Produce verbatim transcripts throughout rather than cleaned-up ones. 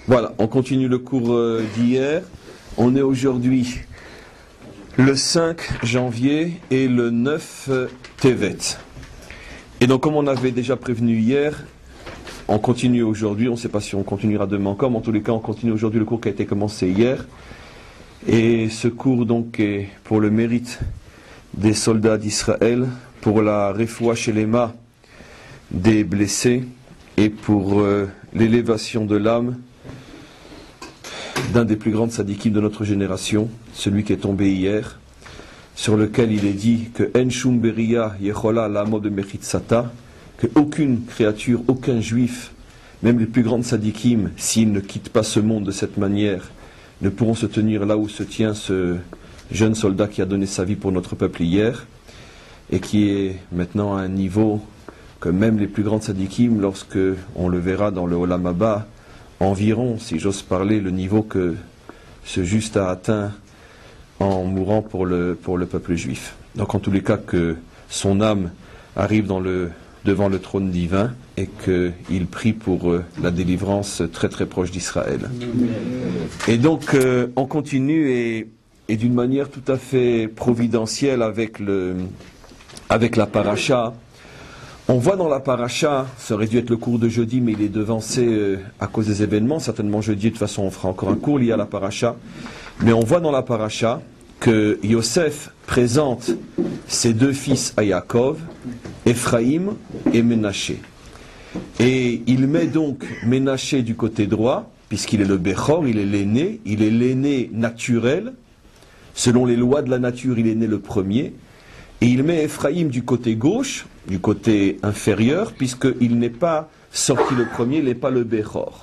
Voilà, on continue le cours euh, d'hier. On est aujourd'hui le cinq janvier et le neuf Tevet. Et donc, comme on avait déjà prévenu hier, on continue aujourd'hui. On ne sait pas si on continuera demain encore, mais en tous les cas, on continue aujourd'hui le cours qui a été commencé hier. Et ce cours, donc, est pour le mérite des soldats d'Israël, pour la refoua shelema des blessés et pour euh, l'élévation de l'âme d'un des plus grands tzadikim de notre génération, celui qui est tombé hier, sur lequel il est dit que En shum beria yechola l'amo de mechitzata, que aucune créature, aucun juif, même les plus grands tzadikim, s'ils ne quittent pas ce monde de cette manière, ne pourront se tenir là où se tient ce jeune soldat qui a donné sa vie pour notre peuple hier, et qui est maintenant à un niveau que même les plus grands tzadikim, lorsque on le verra dans le Olam Haba, environ, si j'ose parler, le niveau que ce juste a atteint en mourant pour le, pour le peuple juif. Donc en tous les cas, que son âme arrive dans le, devant le trône divin et qu'il prie pour euh, la délivrance très très proche d'Israël. Et donc euh, on continue et, et d'une manière tout à fait providentielle avec, le, avec la paracha. On voit dans la paracha, ça aurait dû être le cours de jeudi, mais il est devancé euh, à cause des événements. Certainement jeudi, de toute façon, on fera encore un cours lié à la paracha. Mais on voit dans la paracha que Yosef présente ses deux fils à Yaakov, Ephraïm et Ménaché. Et il met donc Ménaché du côté droit, puisqu'il est le Bechor, il est l'aîné, il est l'aîné naturel. Selon les lois de la nature, il est né le premier. Et il met Ephraïm du côté gauche, du côté inférieur, puisqu'il n'est pas sorti le premier, il n'est pas le Bechor.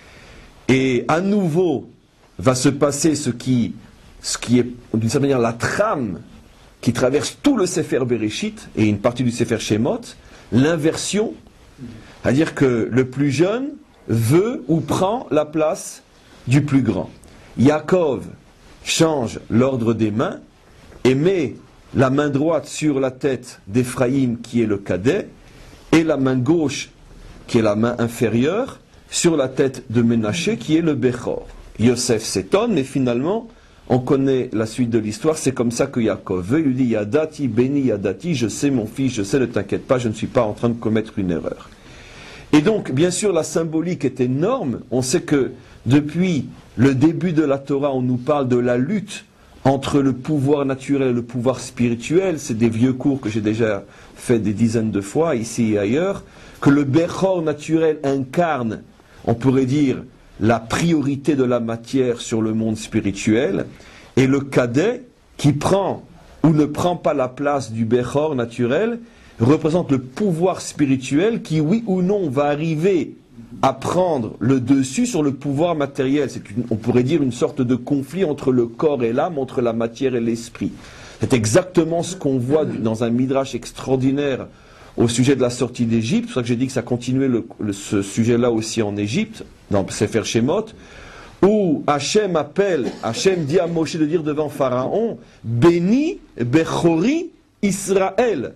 Et à nouveau va se passer ce qui, ce qui est d'une certaine manière la trame qui traverse tout le Sefer Bereshit et une partie du Sefer Shemot, l'inversion, c'est-à-dire que le plus jeune veut ou prend la place du plus grand. Yaakov change l'ordre des mains et met la main droite sur la tête d'Ephraïm qui est le cadet et la main gauche qui est la main inférieure sur la tête de Ménaché qui est le Bechor. Yosef s'étonne, mais finalement on connaît la suite de l'histoire. C'est comme ça que Yaakov veut, il lui dit Yadati, béni Yadati, je sais mon fils, je sais, ne t'inquiète pas, je ne suis pas en train de commettre une erreur. Et donc bien sûr la symbolique est énorme. On sait que depuis le début de la Torah on nous parle de la lutte entre le pouvoir naturel et le pouvoir spirituel. C'est des vieux cours que j'ai déjà fait des dizaines de fois, ici et ailleurs, que le Bechor naturel incarne, on pourrait dire, la priorité de la matière sur le monde spirituel, et le cadet, qui prend ou ne prend pas la place du Bechor naturel, représente le pouvoir spirituel qui, oui ou non, va arriver à prendre le dessus sur le pouvoir matériel. C'est une, on pourrait dire une sorte de conflit entre le corps et l'âme, entre la matière et l'esprit. C'est exactement ce qu'on voit dans un midrash extraordinaire au sujet de la sortie d'Égypte. C'est pour ça que j'ai dit que ça continuait le, le, ce sujet-là aussi en Égypte, dans Sefer Shemot, où Hachem appelle, Hachem dit à Moshe de dire devant Pharaon, béni Bechori Israël.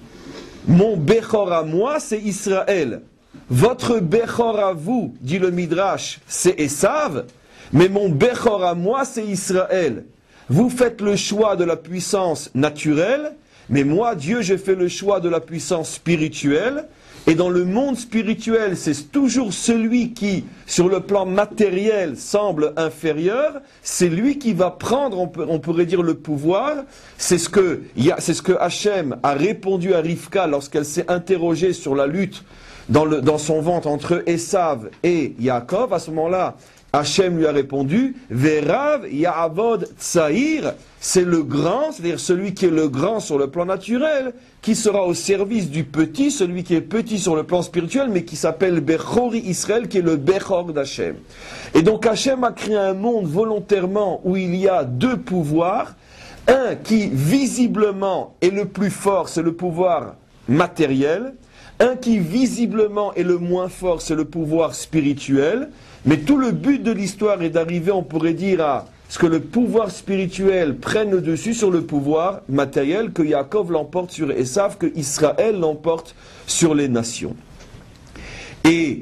Mon Bechor à moi, c'est Israël. Votre Bechor à vous, dit le Midrash, c'est Esav, mais mon Bechor à moi, c'est Israël. Vous faites le choix de la puissance naturelle, mais moi, Dieu, j'ai fait le choix de la puissance spirituelle, et dans le monde spirituel, c'est toujours celui qui, sur le plan matériel, semble inférieur, c'est lui qui va prendre, on, peut, on pourrait dire, le pouvoir. C'est ce que, c'est ce que Hachem a répondu à Rivka lorsqu'elle s'est interrogée sur la lutte Dans, le, dans son ventre entre Esav et Yaakov. À ce moment-là, Hachem lui a répondu Verav Yaavod Tsaïr, c'est le grand, c'est-à-dire celui qui est le grand sur le plan naturel, qui sera au service du petit, celui qui est petit sur le plan spirituel, mais qui s'appelle Bechori Israël, qui est le Bechor d'Hachem. Et donc Hachem a créé un monde volontairement où il y a deux pouvoirs, un qui visiblement est le plus fort, c'est le pouvoir matériel, un qui visiblement est le moins fort, c'est le pouvoir spirituel. Mais tout le but de l'histoire est d'arriver, on pourrait dire, à ce que le pouvoir spirituel prenne le dessus sur le pouvoir matériel, que Yaakov l'emporte sur Esav, que Israël l'emporte sur les nations. Et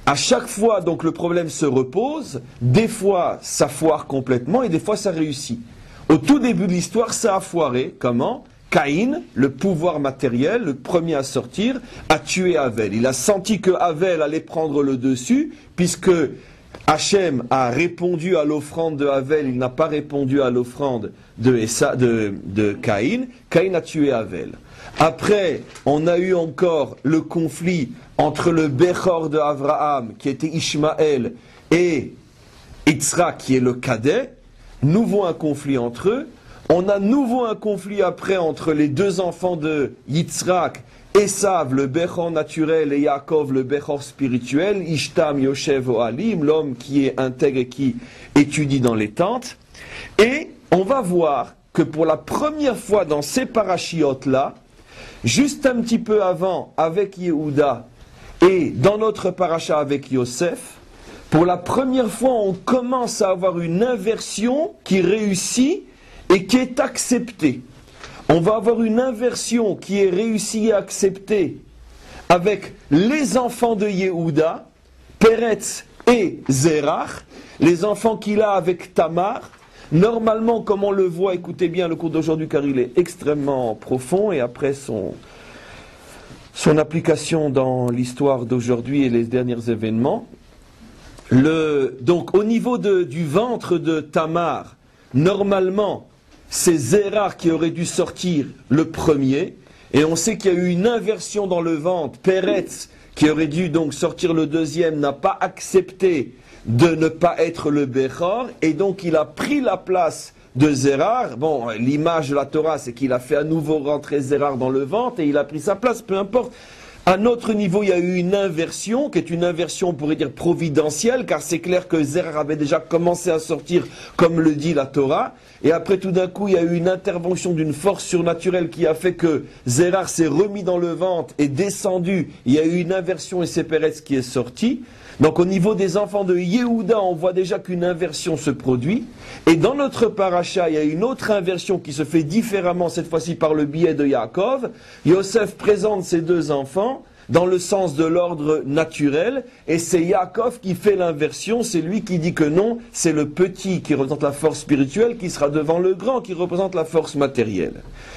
À chaque fois, donc, le problème se repose. Des fois, ça foire complètement et des fois, ça réussit. Au tout début de l'histoire, ça a foiré. Comment ? Caïn, le pouvoir matériel, le premier à sortir, a tué Havel. Il a senti que Havel allait prendre le dessus, puisque Hachem a répondu à l'offrande de Havel, il n'a pas répondu à l'offrande de, Essa, de, de Caïn. Caïn a tué Havel. Après, on a eu encore le conflit entre le Bechor de Abraham, qui était Ishmaël, et Yitzhak, qui est le cadet. Nouveau un conflit entre eux. On a nouveau un conflit après entre les deux enfants de Yitzhak, Esav, le Bechor naturel, et Yaakov, le Bechor spirituel, Ishtam, Yoshev, Ohalim, l'homme qui est intègre et qui étudie dans les tentes. Et on va voir que pour la première fois dans ces parachiotes-là, juste un petit peu avant avec Yehuda et dans notre paracha avec Yosef, pour la première fois on commence à avoir une inversion qui réussit et qui est acceptée. On va avoir une inversion qui est réussie et acceptée avec les enfants de Yehuda, Peretz et Zerach, les enfants qu'il a avec Tamar. Normalement, comme on le voit, écoutez bien le cours d'aujourd'hui car il est extrêmement profond et après son, son application dans l'histoire d'aujourd'hui et les derniers événements. Le, donc au niveau de, du ventre de Tamar, normalement, c'est Zerach qui aurait dû sortir le premier, et on sait qu'il y a eu une inversion dans le ventre. Peretz, qui aurait dû donc sortir le deuxième, n'a pas accepté de ne pas être le Bechor, et donc il a pris la place de Zerach. Bon, l'image de la Torah, c'est qu'il a fait à nouveau rentrer Zerach dans le ventre, et il a pris sa place, peu importe. À notre niveau, il y a eu une inversion, qui est une inversion, on pourrait dire, providentielle, car c'est clair que Zerach avait déjà commencé à sortir, comme le dit la Torah. Et après, tout d'un coup, il y a eu une intervention d'une force surnaturelle qui a fait que Zerach s'est remis dans le ventre et descendu. Il y a eu une inversion et c'est Peretz qui est sorti. Donc au niveau des enfants de Yehuda, on voit déjà qu'une inversion se produit. Et dans notre paracha, il y a une autre inversion qui se fait différemment, cette fois-ci par le biais de Yaakov. Yosef présente ses deux enfants dans le sens de l'ordre naturel, et c'est Yaakov qui fait l'inversion, c'est lui qui dit que non, c'est le petit qui représente la force spirituelle qui sera devant le grand qui représente la force matérielle.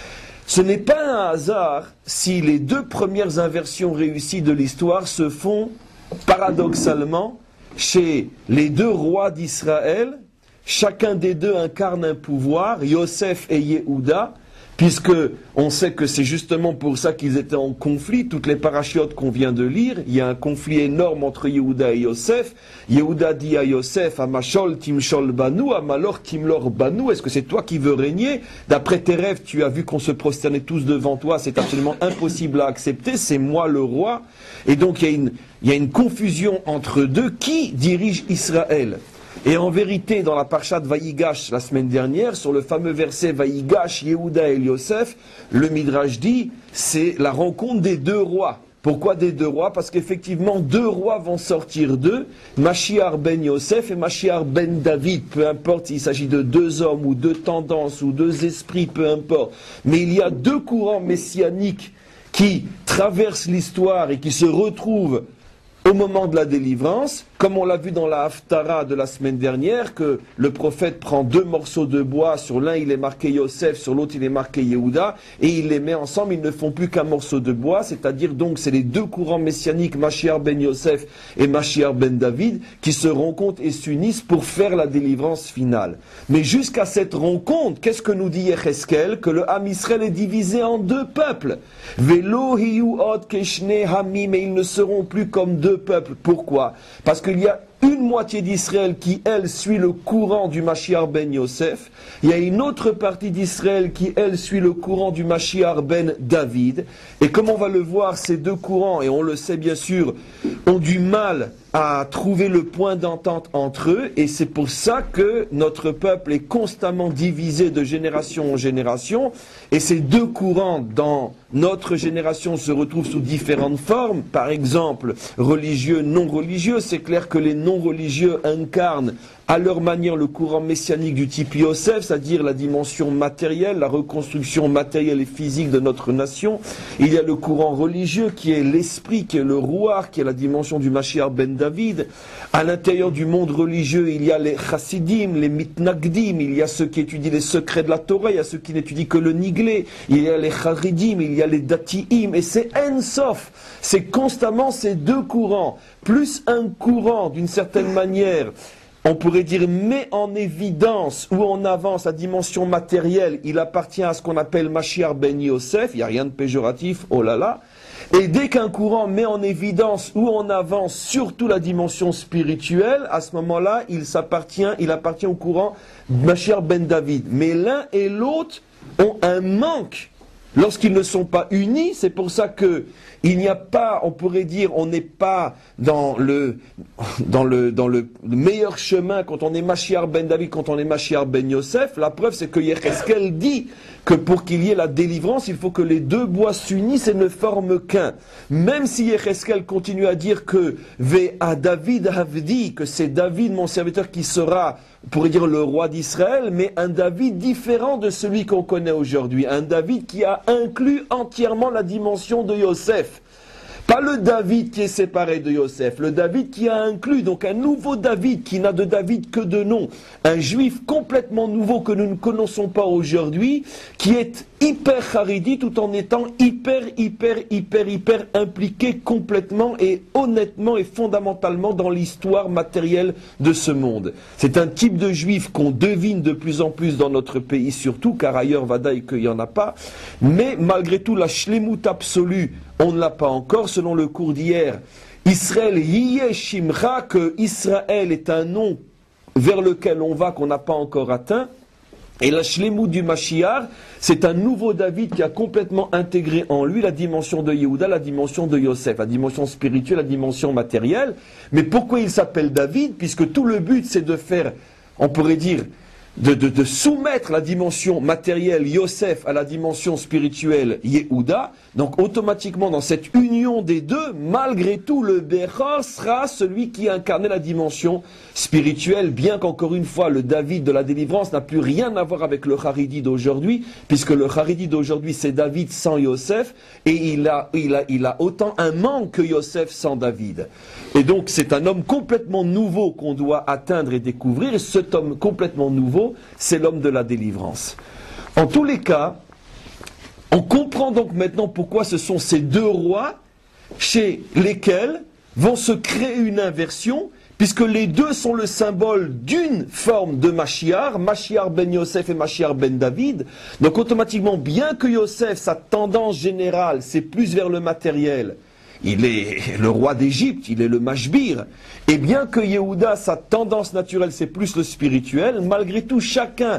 Ce n'est pas un hasard si les deux premières inversions réussies de l'histoire se font paradoxalement chez les deux rois d'Israël. Chacun des deux incarne un pouvoir, Yosef et Yehuda, puisque on sait que c'est justement pour ça qu'ils étaient en conflit. Toutes les parachiotes qu'on vient de lire, il y a un conflit énorme entre Yehuda et Yosef. Yehuda dit à Yosef, Amashol timshol banu, Amalor timlor banu, est-ce que c'est toi qui veux régner? D'après tes rêves, tu as vu qu'on se prosternait tous devant toi, c'est absolument impossible à accepter, c'est moi le roi. Et donc il y a une, il y a une confusion entre deux. Qui dirige Israël? Et en vérité, dans la parsha de Vayigash la semaine dernière, sur le fameux verset Vayigash, Yehuda et Yosef, le Midrash dit, c'est la rencontre des deux rois. Pourquoi des deux rois? Parce qu'effectivement, deux rois vont sortir d'eux, Mashiach ben Yosef et Mashiach ben David, peu importe s'il s'agit de deux hommes ou deux tendances ou deux esprits, peu importe. Mais il y a deux courants messianiques qui traversent l'histoire et qui se retrouvent au moment de la délivrance, comme on l'a vu dans la Haftara de la semaine dernière, que le prophète prend deux morceaux de bois, sur l'un il est marqué Yosef, sur l'autre il est marqué Yehuda, et il les met ensemble, ils ne font plus qu'un morceau de bois, c'est-à-dire donc c'est les deux courants messianiques, Mashiach ben Yosef et Mashiach ben David, qui se rencontrent et s'unissent pour faire la délivrance finale. Mais jusqu'à cette rencontre, qu'est-ce que nous dit Yecheskel? Que le Ham Israël est divisé en deux peuples. Velo hiyu od keshne hamim, et ils ne seront plus comme deux peuples. Pourquoi? Parce qu'il y a une moitié d'Israël qui, elle, suit le courant du Mashiach ben Yosef. Il y a une autre partie d'Israël qui, elle, suit le courant du Mashiach ben David. Et comme on va le voir, ces deux courants, et on le sait bien sûr, ont du mal à trouver le point d'entente entre eux. Et c'est pour ça que notre peuple est constamment divisé de génération en génération. Et ces deux courants, dans notre génération, se retrouvent sous différentes formes. Par exemple, religieux, non religieux. C'est clair que les non-religieux incarnent à leur manière le courant messianique du type Yosef, c'est-à-dire la dimension matérielle, la reconstruction matérielle et physique de notre nation. Il y a le courant religieux qui est l'esprit, qui est le Ruach, qui est la dimension du Mashiach ben David. À l'intérieur du monde religieux, il y a les Chassidim, les Mitnagdim, il y a ceux qui étudient les secrets de la Torah, il y a ceux qui n'étudient que le Niglé, il y a les Charidim, il y a les Datiim, et c'est En Sof. C'est constamment ces deux courants, plus un courant d'une certaine manière, on pourrait dire, met en évidence ou en avance la dimension matérielle, il appartient à ce qu'on appelle Mashiach ben Yosef, il n'y a rien de péjoratif, oh là là. Et dès qu'un courant met en évidence ou en avance surtout la dimension spirituelle, à ce moment-là, il s'appartient, il appartient au courant Mashiach ben David. Mais l'un et l'autre ont un manque lorsqu'ils ne sont pas unis. C'est pour ça que il n'y a pas, on pourrait dire, on n'est pas dans le, dans le, dans le meilleur chemin quand on est Mashiach ben David, quand on est Mashiach ben Yosef. La preuve, c'est que Yecheskel dit que pour qu'il y ait la délivrance, il faut que les deux bois s'unissent et ne forment qu'un. Même si Yecheskel continue à dire que Ve à David Havdi, que c'est David, mon serviteur, qui sera, on pourrait dire, le roi d'Israël, mais un David différent de celui qu'on connaît aujourd'hui. Un David qui a inclus entièrement la dimension de Yosef. Pas le David qui est séparé de Yosef, le David qui a inclus, donc un nouveau David qui n'a de David que de nom, un juif complètement nouveau que nous ne connaissons pas aujourd'hui, qui est hyper charidi tout en étant hyper, hyper, hyper, hyper impliqué complètement et honnêtement et fondamentalement dans l'histoire matérielle de ce monde. C'est un type de juif qu'on devine de plus en plus dans notre pays surtout, car ailleurs, vadaï, qu'il n'y en a pas, mais malgré tout, la shlemut absolue, on ne l'a pas encore, selon le cours d'hier. Israël Yiyeh Shimcha, que Israël est un nom vers lequel on va, qu'on n'a pas encore atteint. Et la Shlemut du Mashiach, c'est un nouveau David qui a complètement intégré en lui la dimension de Yehuda, la dimension de Yosef, la dimension spirituelle, la dimension matérielle. Mais pourquoi il s'appelle David? Puisque tout le but, c'est de faire, on pourrait dire, De, de, de soumettre la dimension matérielle Yosef à la dimension spirituelle Yehuda. Donc automatiquement dans cette union des deux, malgré tout le Bechor sera celui qui incarnait la dimension spirituelle, bien qu'encore une fois le David de la délivrance n'a plus rien à voir avec le Haridi d'aujourd'hui, puisque le Haridi d'aujourd'hui c'est David sans Yosef, et il a, il a, il a autant un manque que Yosef sans David. Et donc c'est un homme complètement nouveau qu'on doit atteindre et découvrir, et cet homme complètement nouveau, c'est l'homme de la délivrance. En tous les cas, on comprend donc maintenant pourquoi ce sont ces deux rois chez lesquels vont se créer une inversion, puisque les deux sont le symbole d'une forme de Mashiach, Mashiach ben Yosef et Mashiach ben David. Donc automatiquement, bien que Yosef, sa tendance générale, c'est plus vers le matériel, il est le roi d'Égypte, il est le Mashbir. Et bien que Yehuda, sa tendance naturelle, c'est plus le spirituel, malgré tout, chacun,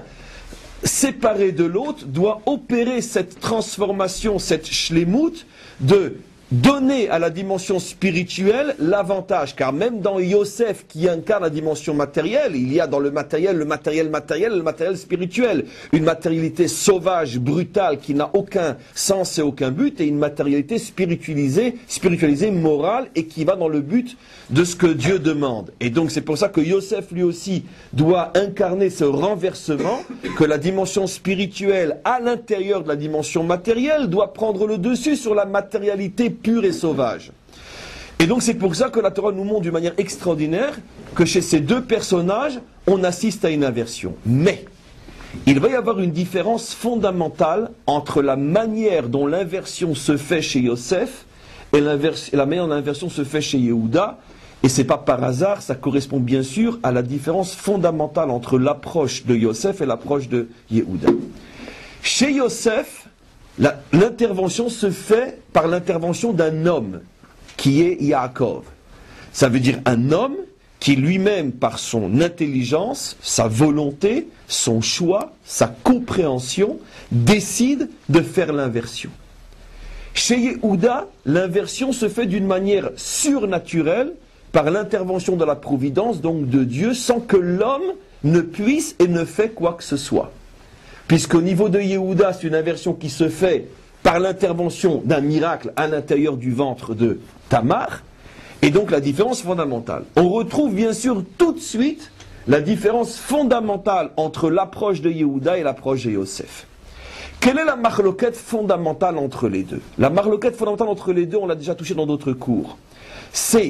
séparé de l'autre, doit opérer cette transformation, cette shlemut, de donner à la dimension spirituelle l'avantage. Car même dans Yosef, qui incarne la dimension matérielle, il y a dans le matériel, le matériel matériel, le matériel spirituel. Une matérialité sauvage, brutale, qui n'a aucun sens et aucun but, et une matérialité spiritualisée, spiritualisée, morale, et qui va dans le but de ce que Dieu demande. Et donc c'est pour ça que Yosef lui aussi doit incarner ce renversement, que la dimension spirituelle à l'intérieur de la dimension matérielle doit prendre le dessus sur la matérialité pure et sauvage. Et donc c'est pour ça que la Torah nous montre d'une manière extraordinaire que chez ces deux personnages, on assiste à une inversion. Mais il va y avoir une différence fondamentale entre la manière dont l'inversion se fait chez Yosef et, et la manière dont l'inversion se fait chez Yehuda. Et c'est pas par hasard, ça correspond bien sûr à la différence fondamentale entre l'approche de Yosef et l'approche de Yehuda. Chez Yosef, la, l'intervention se fait par l'intervention d'un homme, qui est Yaakov. Ça veut dire un homme qui lui-même, par son intelligence, sa volonté, son choix, sa compréhension, décide de faire l'inversion. Chez Yehuda, l'inversion se fait d'une manière surnaturelle, par l'intervention de la providence, donc de Dieu, sans que l'homme ne puisse et ne fait quoi que ce soit. Puisqu'au niveau de Yehuda, c'est une inversion qui se fait par l'intervention d'un miracle à l'intérieur du ventre de Tamar, Et donc la différence fondamentale. On retrouve bien sûr tout de suite la différence fondamentale entre l'approche de Yehuda et l'approche de Yosef. Quelle est la marloquette fondamentale entre les deux? La marloquette fondamentale entre les deux, on l'a déjà touché dans d'autres cours. C'est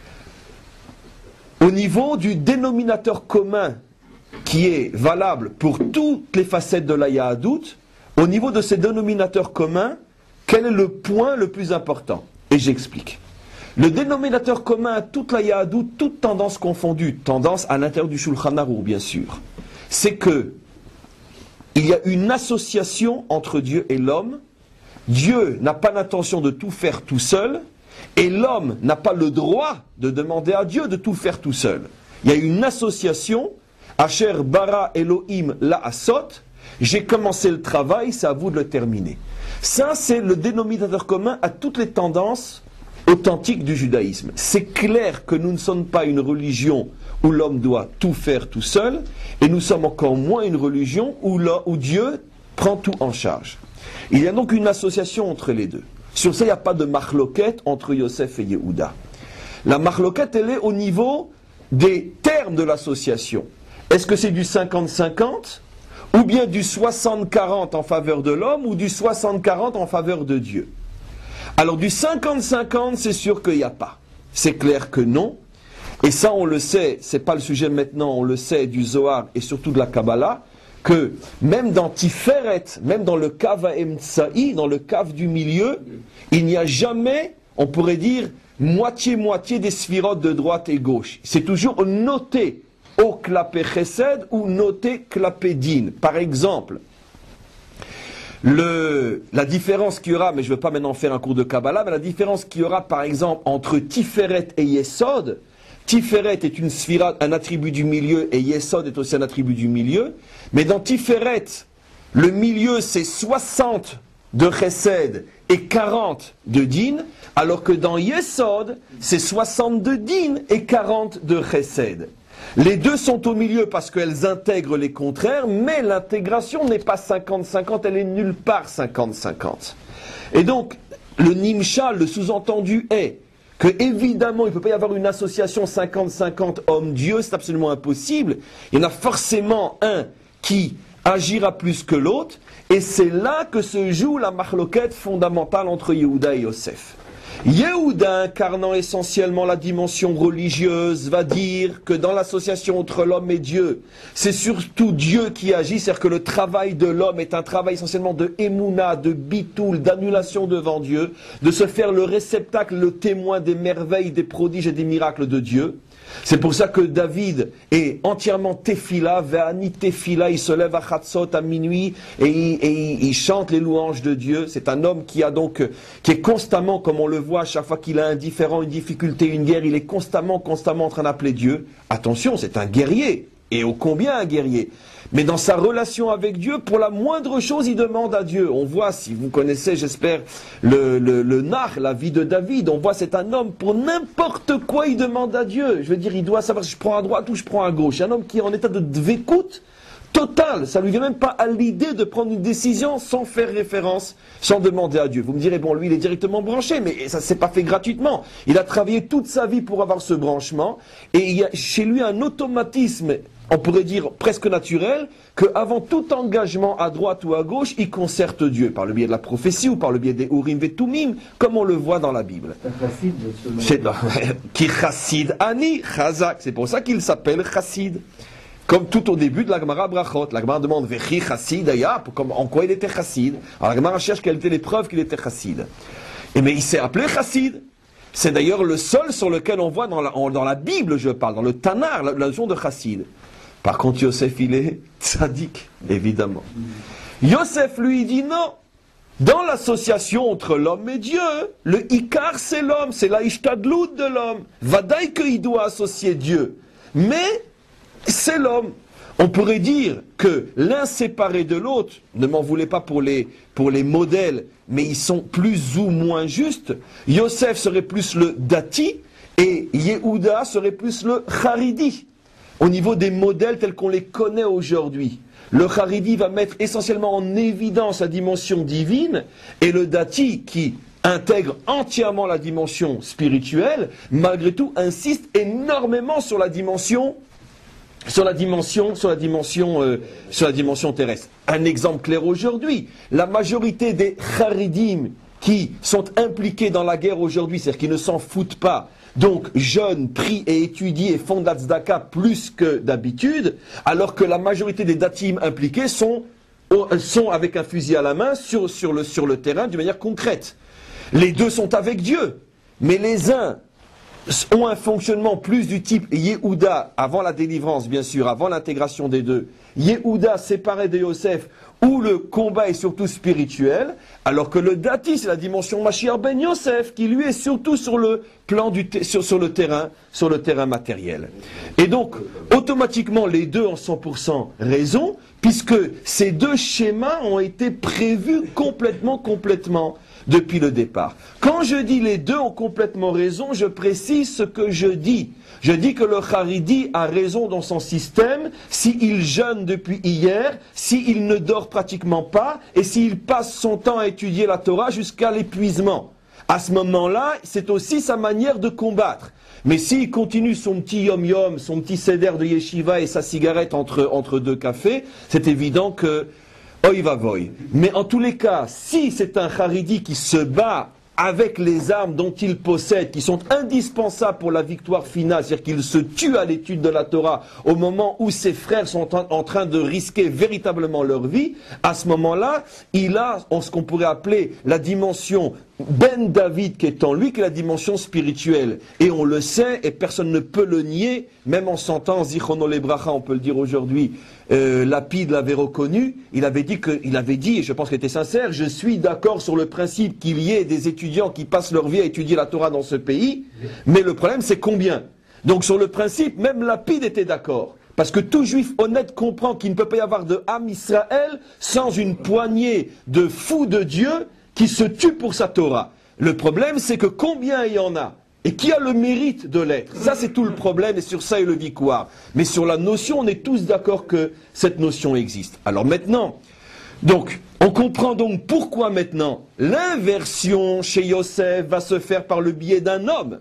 au niveau du dénominateur commun qui est valable pour toutes les facettes de la Yahadout, au niveau de ces dénominateurs communs, quel est le point le plus important? Et j'explique. Le dénominateur commun à toute la Yahadout, toute tendance confondue, tendance à l'intérieur du Shulchan Aruch bien sûr, c'est que il y a une association entre Dieu et l'homme. Dieu n'a pas l'intention de tout faire tout seul, et l'homme n'a pas le droit de demander à Dieu de tout faire tout seul. Il y a une association, Asher bara Elohim la asot, j'ai commencé le travail, c'est à vous de le terminer. Ça, c'est le dénominateur commun à toutes les tendances authentiques du judaïsme. C'est clair que nous ne sommes pas une religion où l'homme doit tout faire tout seul, et nous sommes encore moins une religion où, où Dieu prend tout en charge. Il y a donc une association entre les deux. Sur ça, il n'y a pas de marloquette entre Yosef et Yehuda. La marloquette, elle est au niveau des termes de l'association. Est-ce que c'est du cinquante cinquante, ou bien du soixante quarante en faveur de l'homme, ou du soixante quarante en faveur de Dieu? Alors du cinquante cinquante, c'est sûr qu'il n'y a pas. C'est clair que non. Et ça, on le sait, c'est pas le sujet maintenant, on le sait du Zohar et surtout de la Kabbalah, que même dans Tiferet, même dans le Kav Ha'emtsa'i, dans le Kav du milieu, il n'y a jamais, on pourrait dire, moitié-moitié des sphirotes de droite et gauche. C'est toujours noté au klapé chesed ou noté klapé din. Par exemple, le, la différence qu'il y aura, mais je ne veux pas maintenant faire un cours de Kabbalah, mais la différence qu'il y aura par exemple entre Tiferet et Yesod, Tiferet est une sphira, un attribut du milieu, et Yesod est aussi un attribut du milieu. Mais dans Tiferet, le milieu c'est soixante de Chesed et quarante de Din, alors que dans Yesod, c'est soixante de Din et quarante de Chesed. Les deux sont au milieu parce qu'elles intègrent les contraires, mais l'intégration n'est pas cinquante cinquante, elle est nulle part cinquante cinquante. Et donc, le Nimshal, le sous-entendu est que évidemment, il ne peut pas y avoir une association cinquante cinquante homme-dieu, c'est absolument impossible. Il y en a forcément un qui agira plus que l'autre, et c'est là que se joue la marloquette fondamentale entre Yehuda et Yosef. Yehuda, incarnant essentiellement la dimension religieuse, va dire que dans l'association entre l'homme et Dieu, c'est surtout Dieu qui agit, c'est-à-dire que le travail de l'homme est un travail essentiellement de émouna, de bitoul, d'annulation devant Dieu, de se faire le réceptacle, le témoin des merveilles, des prodiges et des miracles de Dieu. C'est pour ça que David est entièrement tefila, ve'ani tefila, il se lève à Chatzot à minuit et, il, et il, il chante les louanges de Dieu. C'est un homme qui a donc, qui est constamment, comme on le voit, à chaque fois qu'il a un différend, une difficulté, une guerre, il est constamment, constamment en train d'appeler Dieu. Attention, c'est un guerrier, et ô combien un guerrier. Mais dans sa relation avec Dieu, pour la moindre chose, il demande à Dieu. On voit, si vous connaissez, j'espère, le, le, le Nar, la vie de David, on voit c'est un homme, pour n'importe quoi, il demande à Dieu. Je veux dire, il doit savoir si je prends à droite ou je prends à gauche. Un homme qui est en état de dvékout total. Ça lui vient même pas à l'idée de prendre une décision sans faire référence, sans demander à Dieu. Vous me direz, bon, lui, il est directement branché, mais ça s'est pas fait gratuitement. Il a travaillé toute sa vie pour avoir ce branchement, et il y a chez lui un automatisme, on pourrait dire presque naturel, qu'avant tout engagement à droite ou à gauche, il concerte Dieu, par le biais de la prophétie ou par le biais des Urim et Tumim, comme on le voit dans la Bible. C'est qui chassid ani chazak, c'est pour ça qu'il s'appelle chassid. Comme tout au début de la Gemara Brachot, la Gemara demande Vechi chassid aya, en quoi il était chassid. Alors la Gemara cherche quelles étaient les preuves qu'il était chassid. Et mais il s'est appelé chassid. C'est d'ailleurs le seul sur lequel on voit dans la, en, dans la Bible, je parle, dans le Tanar, la, la notion de chassid. Par contre, Yosef, il est tzaddik, évidemment. Yosef, lui, dit non. Dans l'association entre l'homme et Dieu, le Ikar, c'est l'homme, c'est la Ishtadlout de l'homme. Vadaï qu'il doit associer Dieu. Mais, c'est l'homme. On pourrait dire que l'un séparé de l'autre, ne m'en voulez pas pour les, pour les modèles, mais ils sont plus ou moins justes. Yosef serait plus le Dati, et Yehuda serait plus le Haridi. Au niveau des modèles tels qu'on les connaît aujourd'hui, le Haridi va mettre essentiellement en évidence la dimension divine, et le Dati, qui intègre entièrement la dimension spirituelle, malgré tout insiste énormément sur la dimension, sur la dimension, sur la dimension, euh, sur la dimension terrestre. Un exemple clair aujourd'hui, la majorité des Haridim qui sont impliqués dans la guerre aujourd'hui, c'est-à-dire qui ne s'en foutent pas, donc jeûnent, prient et étudient et font de la tzedaka plus que d'habitude, alors que la majorité des datim impliqués sont, sont avec un fusil à la main sur, sur, le, sur le terrain d'une manière concrète. Les deux sont avec Dieu, mais les uns ont un fonctionnement plus du type Yehuda, avant la délivrance bien sûr, avant l'intégration des deux, Yehuda séparé de Yosef, où le combat est surtout spirituel, alors que le dati, c'est la dimension Mashiach ben Yosef, qui lui est surtout sur le plan du sur, sur le terrain, sur le terrain matériel. Et donc, automatiquement, les deux ont cent pour cent raison, puisque ces deux schémas ont été prévus complètement, complètement, depuis le départ. Quand je dis les deux ont complètement raison, je précise ce que je dis. Je dis que le Haridi a raison dans son système s'il jeûne depuis hier, s'il ne dort pratiquement pas et s'il passe son temps à étudier la Torah jusqu'à l'épuisement. À ce moment-là, c'est aussi sa manière de combattre. Mais s'il continue son petit yom-yom, son petit seder de yeshiva et sa cigarette entre, entre deux cafés, c'est évident que Oy va voy. Mais en tous les cas, si c'est un Haridi qui se bat avec les armes dont il possède, qui sont indispensables pour la victoire finale, c'est-à-dire qu'il se tue à l'étude de la Torah au moment où ses frères sont en, en train de risquer véritablement leur vie, à ce moment-là, il a en ce qu'on pourrait appeler la dimension Ben David qui est en lui, qui est la dimension spirituelle. Et on le sait, et personne ne peut le nier, même en sentant Zichrono Lebracha, on peut le dire aujourd'hui, euh, Lapide l'avait reconnu, il avait dit, que, il avait dit, et je pense qu'il était sincère, je suis d'accord sur le principe qu'il y ait des étudiants qui passent leur vie à étudier la Torah dans ce pays, mais le problème c'est combien. Donc sur le principe, même Lapide était d'accord. Parce que tout juif honnête comprend qu'il ne peut pas y avoir de Ham Israël sans une poignée de fous de Dieu qui se tuent pour sa Torah. Le problème, c'est que combien il y en a et qui a le mérite de l'être. Ça, c'est tout le problème et sur ça est le victoire. Mais sur la notion, on est tous d'accord que cette notion existe. Alors maintenant, donc, on comprend donc pourquoi maintenant l'inversion chez Yosef va se faire par le biais d'un homme.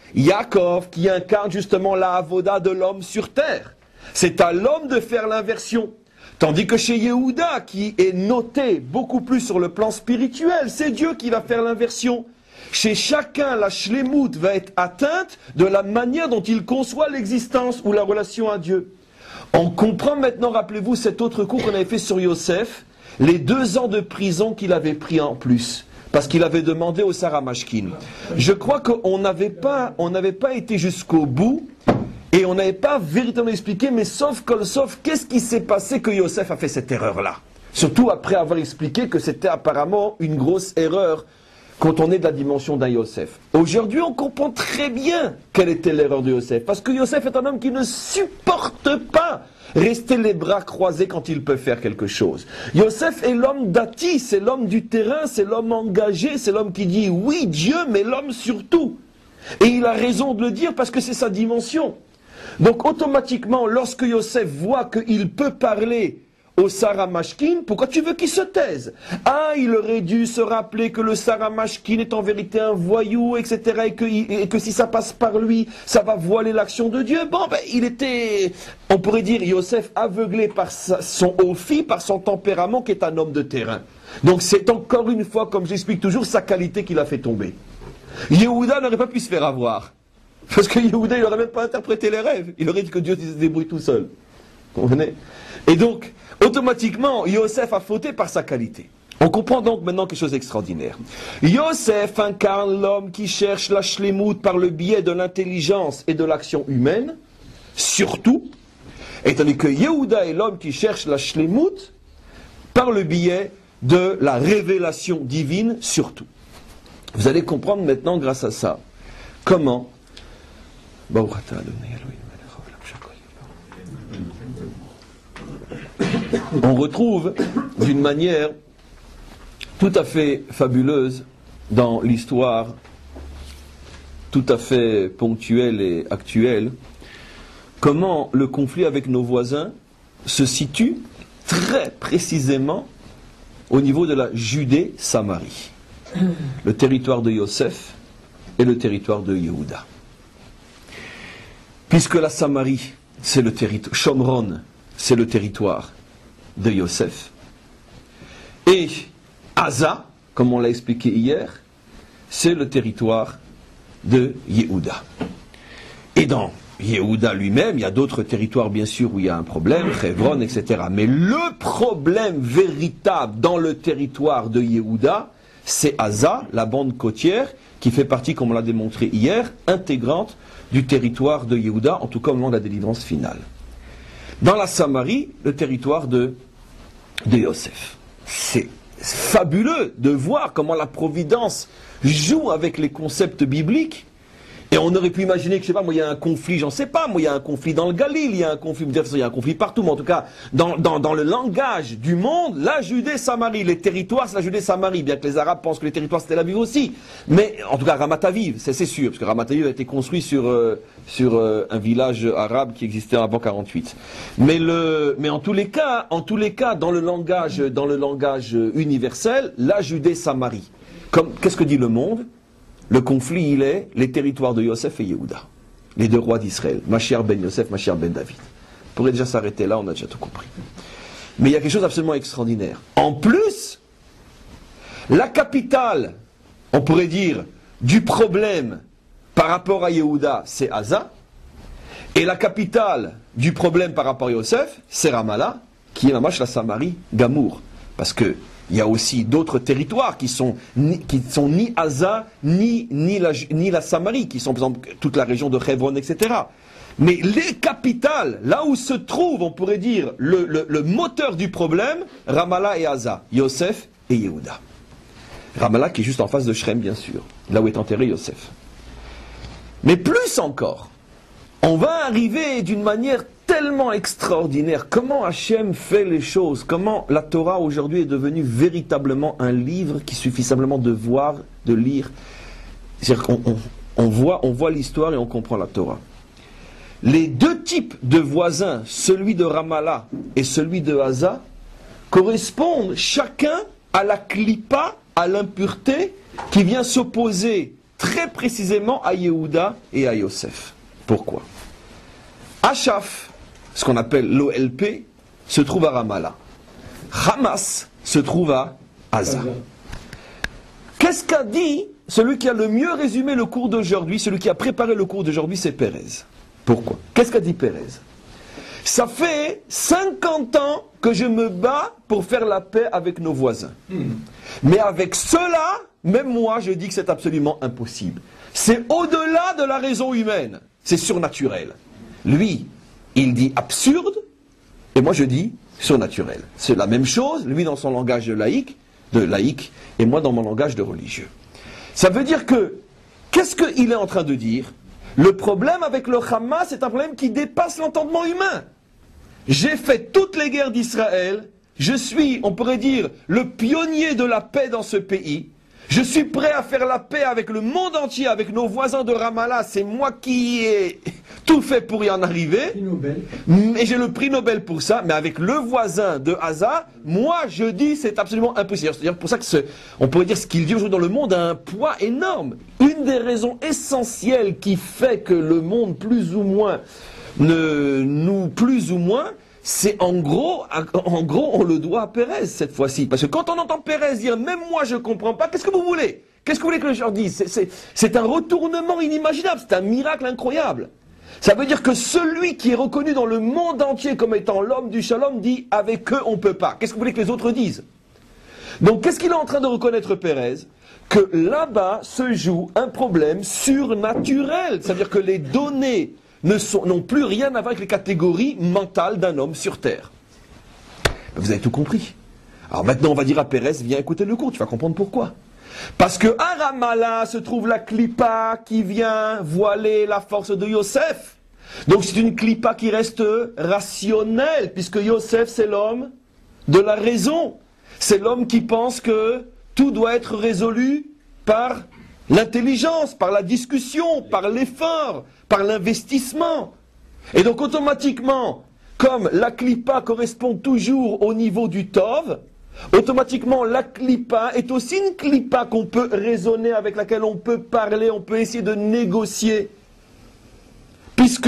Yaakov qui incarne justement la avoda de l'homme sur terre. C'est à l'homme de faire l'inversion. Tandis que chez Yehuda, qui est noté beaucoup plus sur le plan spirituel, c'est Dieu qui va faire l'inversion. Chez chacun, la shlemout va être atteinte de la manière dont il conçoit l'existence ou la relation à Dieu. On comprend maintenant, rappelez-vous, cet autre cours qu'on avait fait sur Yosef, les deux ans de prison qu'il avait pris en plus, parce qu'il avait demandé au Sarah Mashkin. Je crois qu'on n'avait pas, on n'avait pas été jusqu'au bout, et on n'avait pas véritablement expliqué, mais sauf que, sauf qu'est-ce qui s'est passé que Yosef a fait cette erreur-là. Surtout après avoir expliqué que c'était apparemment une grosse erreur quand on est de la dimension d'un Yosef. Aujourd'hui, on comprend très bien quelle était l'erreur de Yosef. Parce que Yosef est un homme qui ne supporte pas rester les bras croisés quand il peut faire quelque chose. Yosef est l'homme d'Ati, c'est l'homme du terrain, c'est l'homme engagé, c'est l'homme qui dit oui Dieu, mais l'homme surtout. Et il a raison de le dire parce que c'est sa dimension. Donc automatiquement, lorsque Yosef voit qu'il peut parler au Sarah Mashkin, pourquoi tu veux qu'il se taise? Ah, il aurait dû se rappeler que le Sarah Mashkin est en vérité un voyou, et cetera. Et que, et que si ça passe par lui, ça va voiler l'action de Dieu. Bon, ben, il était, on pourrait dire, Yosef aveuglé par sa, son ophi, par son tempérament, qui est un homme de terrain. Donc c'est encore une fois, comme j'explique toujours, sa qualité qui l'a fait tomber. Yehuda n'aurait pas pu se faire avoir. Parce que Yehuda, il n'aurait même pas interprété les rêves. Il aurait dit que Dieu se débrouille tout seul. Vous comprenez? Et donc, automatiquement, Yosef a fauté par sa qualité. On comprend donc maintenant quelque chose d'extraordinaire. Yosef incarne l'homme qui cherche la shlemout par le biais de l'intelligence et de l'action humaine, surtout, et tandis que Yehuda est l'homme qui cherche la shlemout par le biais de la révélation divine, surtout. Vous allez comprendre maintenant, grâce à ça, comment on retrouve d'une manière tout à fait fabuleuse dans l'histoire tout à fait ponctuelle et actuelle comment le conflit avec nos voisins se situe très précisément au niveau de la Judée-Samarie. le territoire de Yosef et le territoire de Yehuda. Puisque la Samarie, c'est le territoire, Shomron, c'est le territoire de Yosef, et Aza, comme on l'a expliqué hier, c'est le territoire de Yehuda. Et dans Yehuda lui-même, il y a d'autres territoires bien sûr où il y a un problème, Hebron, et cetera. Mais le problème véritable dans le territoire de Yehuda, c'est Aza, la bande côtière, qui fait partie, comme on l'a démontré hier, intégrante du territoire de Yehuda, en tout cas au moment de la délivrance finale. Dans la Samarie, le territoire de, de Yosef. C'est fabuleux de voir comment la providence joue avec les concepts bibliques. Et on aurait pu imaginer que, je sais pas, moi, il y a un conflit, j'en sais pas, moi, il y a un conflit dans le Galil, il y a un conflit, il y a un conflit partout, mais en tout cas, dans, dans, dans le langage du monde, la Judée-Samarie, les territoires, c'est la Judée-Samarie, bien que les Arabes pensent que les territoires, c'était Tel Aviv aussi. Mais, en tout cas, Ramat Aviv, c'est, c'est sûr, parce que Ramat Aviv a été construit sur, euh, sur euh, un village arabe qui existait avant quarante-huit. Mais le, mais en tous les cas, en tous les cas, dans le langage, dans le langage universel, la Judée-Samarie. Comme, qu'est-ce que dit le monde? Le conflit, il est les territoires de Yosef et Yehuda, les deux rois d'Israël, Mashiach ben Yosef, Mashiach ben David. On pourrait déjà s'arrêter là, on a déjà tout compris. Mais il y a quelque chose d'absolument extraordinaire. En plus, la capitale, on pourrait dire, du problème par rapport à Yehuda, c'est Aza, et la capitale du problème par rapport à Yosef, c'est Ramallah, qui est Mamash la Samarie, Gamour. Parce que il y a aussi d'autres territoires qui sont ni, qui sont ni Aza, ni, ni, la, ni la Samarie, qui sont par exemple toute la région de Hebron, et cetera. Mais les capitales, là où se trouve, on pourrait dire, le, le, le moteur du problème, Ramallah et Aza, Yosef et Yehuda. Ramallah qui est juste en face de Shrem, bien sûr, là où est enterré Yosef. Mais plus encore, on va arriver d'une manière tellement extraordinaire. Comment Hachem fait les choses? Comment la Torah aujourd'hui est devenue véritablement un livre qui suffit simplement de voir, de lire. C'est-à-dire qu'on on, on voit, on voit l'histoire et on comprend la Torah. Les deux types de voisins, celui de Ramallah et celui de Aza, correspondent chacun à la klipa, à l'impureté, qui vient s'opposer très précisément à Yehuda et à Yosef. Pourquoi? Achaf, ce qu'on appelle l'O L P, se trouve à Ramallah. Hamas se trouve à Aza. Qu'est-ce qu'a dit celui qui a le mieux résumé le cours d'aujourd'hui, celui qui a préparé le cours d'aujourd'hui, c'est Pérez. Pourquoi? Qu'est-ce qu'a dit Pérez? Ça fait cinquante ans que je me bats pour faire la paix avec nos voisins. Mm. Mais avec cela, même moi, je dis que c'est absolument impossible. C'est au-delà de la raison humaine. C'est surnaturel. Lui, il dit absurde, et moi je dis surnaturel. C'est la même chose, lui dans son langage de laïque, de laïque, et moi dans mon langage de religieux. Ça veut dire que, qu'est-ce qu'il est en train de dire? Le problème avec le Hamas, c'est un problème qui dépasse l'entendement humain. J'ai fait toutes les guerres d'Israël, je suis, on pourrait dire, le pionnier de la paix dans ce pays. Je suis prêt à faire la paix avec le monde entier, avec nos voisins de Ramallah. C'est moi qui ai tout fait pour y en arriver. Et j'ai le prix Nobel pour ça. Mais avec le voisin de Aza, moi je dis c'est absolument impossible. C'est-à-dire pour ça que ce, on pourrait dire ce qu'il dit aujourd'hui dans le monde a un poids énorme. Une des raisons essentielles qui fait que le monde plus ou moins ne nous plus ou moins, c'est en gros, en gros, on le doit à Pérez cette fois-ci. Parce que quand on entend Pérez dire « même moi je ne comprends pas », qu'est-ce que vous voulez? Qu'est-ce que vous voulez que je leur dise? c'est, c'est, c'est un retournement inimaginable, c'est un miracle incroyable. Ça veut dire que celui qui est reconnu dans le monde entier comme étant l'homme du shalom dit « avec eux on ne peut pas ». Qu'est-ce que vous voulez que les autres disent? Donc qu'est-ce qu'il est en train de reconnaître Pérez? Que là-bas se joue un problème surnaturel. C'est-à-dire que les données ne sont, n'ont plus rien à voir avec les catégories mentales d'un homme sur Terre. Vous avez tout compris. Alors maintenant, on va dire à Pérez, viens écouter le cours, tu vas comprendre pourquoi. Parce que à Ramallah se trouve la klipa qui vient voiler la force de Yosef. Donc c'est une klipa qui reste rationnelle, puisque Yosef, c'est l'homme de la raison. C'est l'homme qui pense que tout doit être résolu par l'intelligence, par la discussion, par l'effort, par l'investissement. Et donc automatiquement, comme la klipa correspond toujours au niveau du Tov, automatiquement la clipa est aussi une clipa qu'on peut raisonner, avec laquelle on peut parler, on peut essayer de négocier. Puisque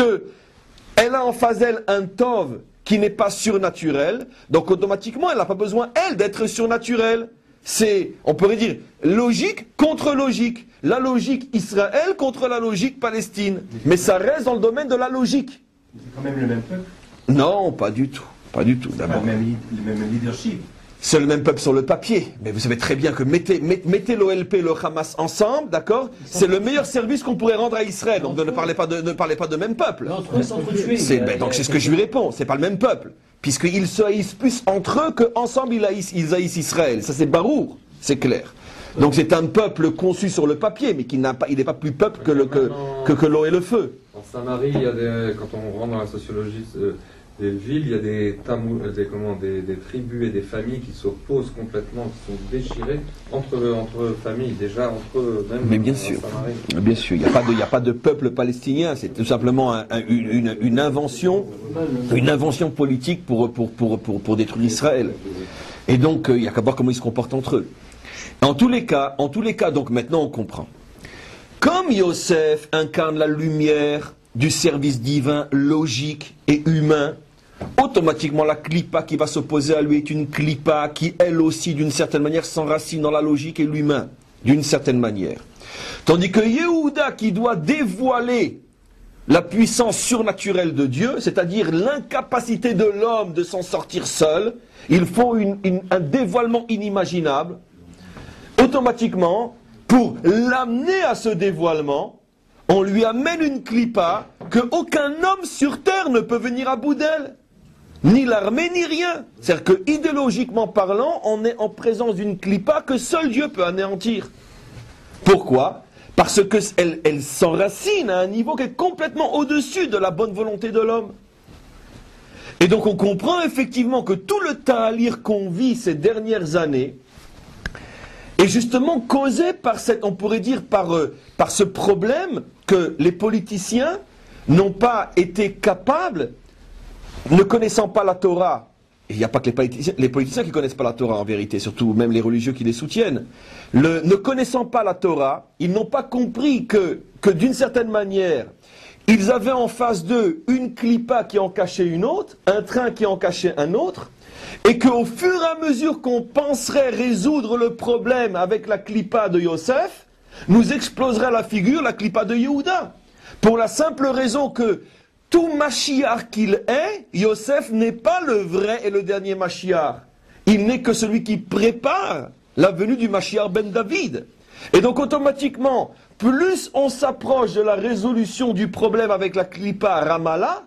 elle a en face d'elle un tov qui n'est pas surnaturel, donc automatiquement elle n'a pas besoin, elle, d'être surnaturelle. C'est, on pourrait dire, logique contre logique. La logique Israël contre la logique Palestine. Mais ça reste dans le domaine de la logique. C'est quand même le même peuple? Non, pas du tout. Pas du tout, d'abord. Le même, le même leadership. C'est le même peuple sur le papier. Mais vous savez très bien que mettez, mettez l'O L P et le Hamas ensemble, d'accord? C'est le meilleur service qu'on pourrait rendre à Israël. Donc ne parlez pas de, ne parlez pas de même peuple. Entre eux, s'entretuer. C'est, ben, donc c'est ce que je lui réponds. C'est pas le même peuple. Puisqu'ils se haïssent plus entre eux qu'ensemble ils haïssent, ils haïssent Israël. Ça c'est barour, c'est clair. Donc c'est un peuple conçu sur le papier, mais qui n'a pas, il n'est pas plus peuple que, le, que, que, que l'eau et le feu. En Samarie, il y a des, quand on rentre dans la sociologie euh, des villes, il y a des, tamou, des, comment, des, des tribus et des familles qui s'opposent complètement, qui sont déchirées entre, entre familles, déjà entre eux même. Mais bien sûr, bien sûr, il n'y a pas de, il n'y a pas de peuple palestinien, c'est tout simplement un, un, une, une invention, une invention politique pour, pour, pour, pour, pour détruire Israël. Et donc, il n'y a qu'à voir comment ils se comportent entre eux. En tous les cas, en tous les cas, donc maintenant on comprend. Comme Yosef incarne la lumière du service divin, logique et humain, automatiquement la clipa qui va s'opposer à lui est une clipa qui, elle aussi, d'une certaine manière, s'enracine dans la logique et l'humain, d'une certaine manière. Tandis que Yehuda, qui doit dévoiler la puissance surnaturelle de Dieu, c'est-à-dire l'incapacité de l'homme de s'en sortir seul, il faut une, une, un dévoilement inimaginable. Automatiquement, pour l'amener à ce dévoilement, on lui amène une clipa que aucun homme sur terre ne peut venir à bout d'elle. Ni l'armée, ni rien. C'est-à-dire que, idéologiquement parlant, on est en présence d'une clipa que seul Dieu peut anéantir. Pourquoi ? Parce qu'elle elle s'enracine à un niveau qui est complètement au-dessus de la bonne volonté de l'homme. Et donc on comprend effectivement que tout le ta'alir qu'on vit ces dernières années est justement causé par cette, on pourrait dire, par, euh, par ce problème que les politiciens n'ont pas été capables, ne connaissant pas la Torah, et il n'y a pas que les politiciens, les politiciens qui ne connaissent pas la Torah en vérité, surtout même les religieux qui les soutiennent, le, ne connaissant pas la Torah, ils n'ont pas compris que, que d'une certaine manière, ils avaient en face d'eux une clipa qui en cachait une autre, un train qui en cachait un autre, et qu'au fur et à mesure qu'on penserait résoudre le problème avec la clipa de Yosef, nous exploserait à la figure la clipa de Yehuda. Pour la simple raison que tout Mashiach qu'il est, Yosef n'est pas le vrai et le dernier Mashiach. Il n'est que celui qui prépare la venue du Mashiach ben David. Et donc automatiquement, plus on s'approche de la résolution du problème avec la clipa Ramallah,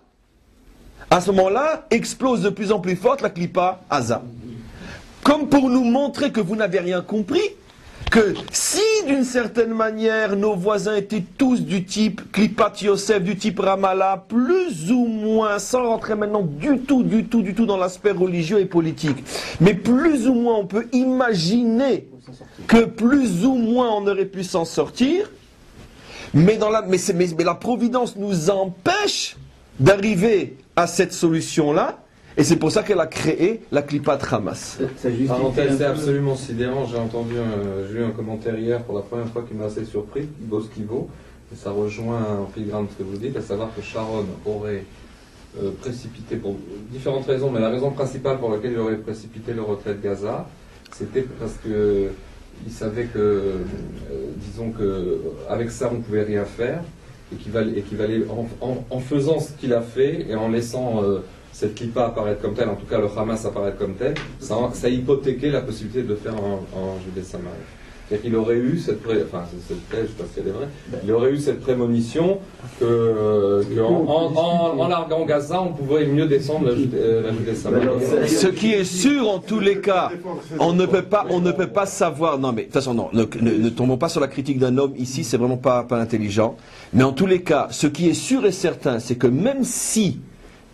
à ce moment-là, explose de plus en plus forte la clipa Aza. Comme pour nous montrer que vous n'avez rien compris, que si d'une certaine manière nos voisins étaient tous du type clipat Yosef, du type Ramallah, plus ou moins, sans rentrer maintenant du tout, du tout, du tout dans l'aspect religieux et politique, mais plus ou moins on peut imaginer que plus ou moins on aurait pu s'en sortir, mais, dans la, mais, mais, mais la Providence nous empêche d'arriver à cette solution-là, et c'est pour ça qu'elle a créé la clipat Hamas. Parenthèse, c'est absolument sidérant. J'ai entendu, un, j'ai eu un commentaire hier pour la première fois qui m'a assez surpris, beau ce qui vaut, et ça rejoint en filigrane ce que vous dites, à savoir que Sharon aurait euh, précipité, pour différentes raisons, mais la raison principale pour laquelle il aurait précipité le retrait de Gaza, c'était parce que il savait que, euh, disons que avec ça on ne pouvait rien faire, et qu'il valait, et qu'il valait en, en, en faisant ce qu'il a fait et en laissant euh, cette clipa apparaître comme telle, en tout cas le Hamas apparaître comme tel, ça, ça hypothéquait la possibilité de le faire en, en Judée-Samarie. C'est-à-dire qu'il aurait eu cette pré... enfin, cette pré... je ne sais pas si elle est vraie, il aurait eu cette prémonition que, que en, en, en, en larguant Gaza, on pouvait mieux descendre la, Judée, la Judée-Samarie. Ce qui est sûr en tous les cas, on ne peut pas, on ne peut pas savoir. Non, mais de toute façon, non, ne, ne, ne tombons pas sur la critique d'un homme ici, c'est vraiment pas, pas intelligent. Mais en tous les cas, ce qui est sûr et certain, c'est que même si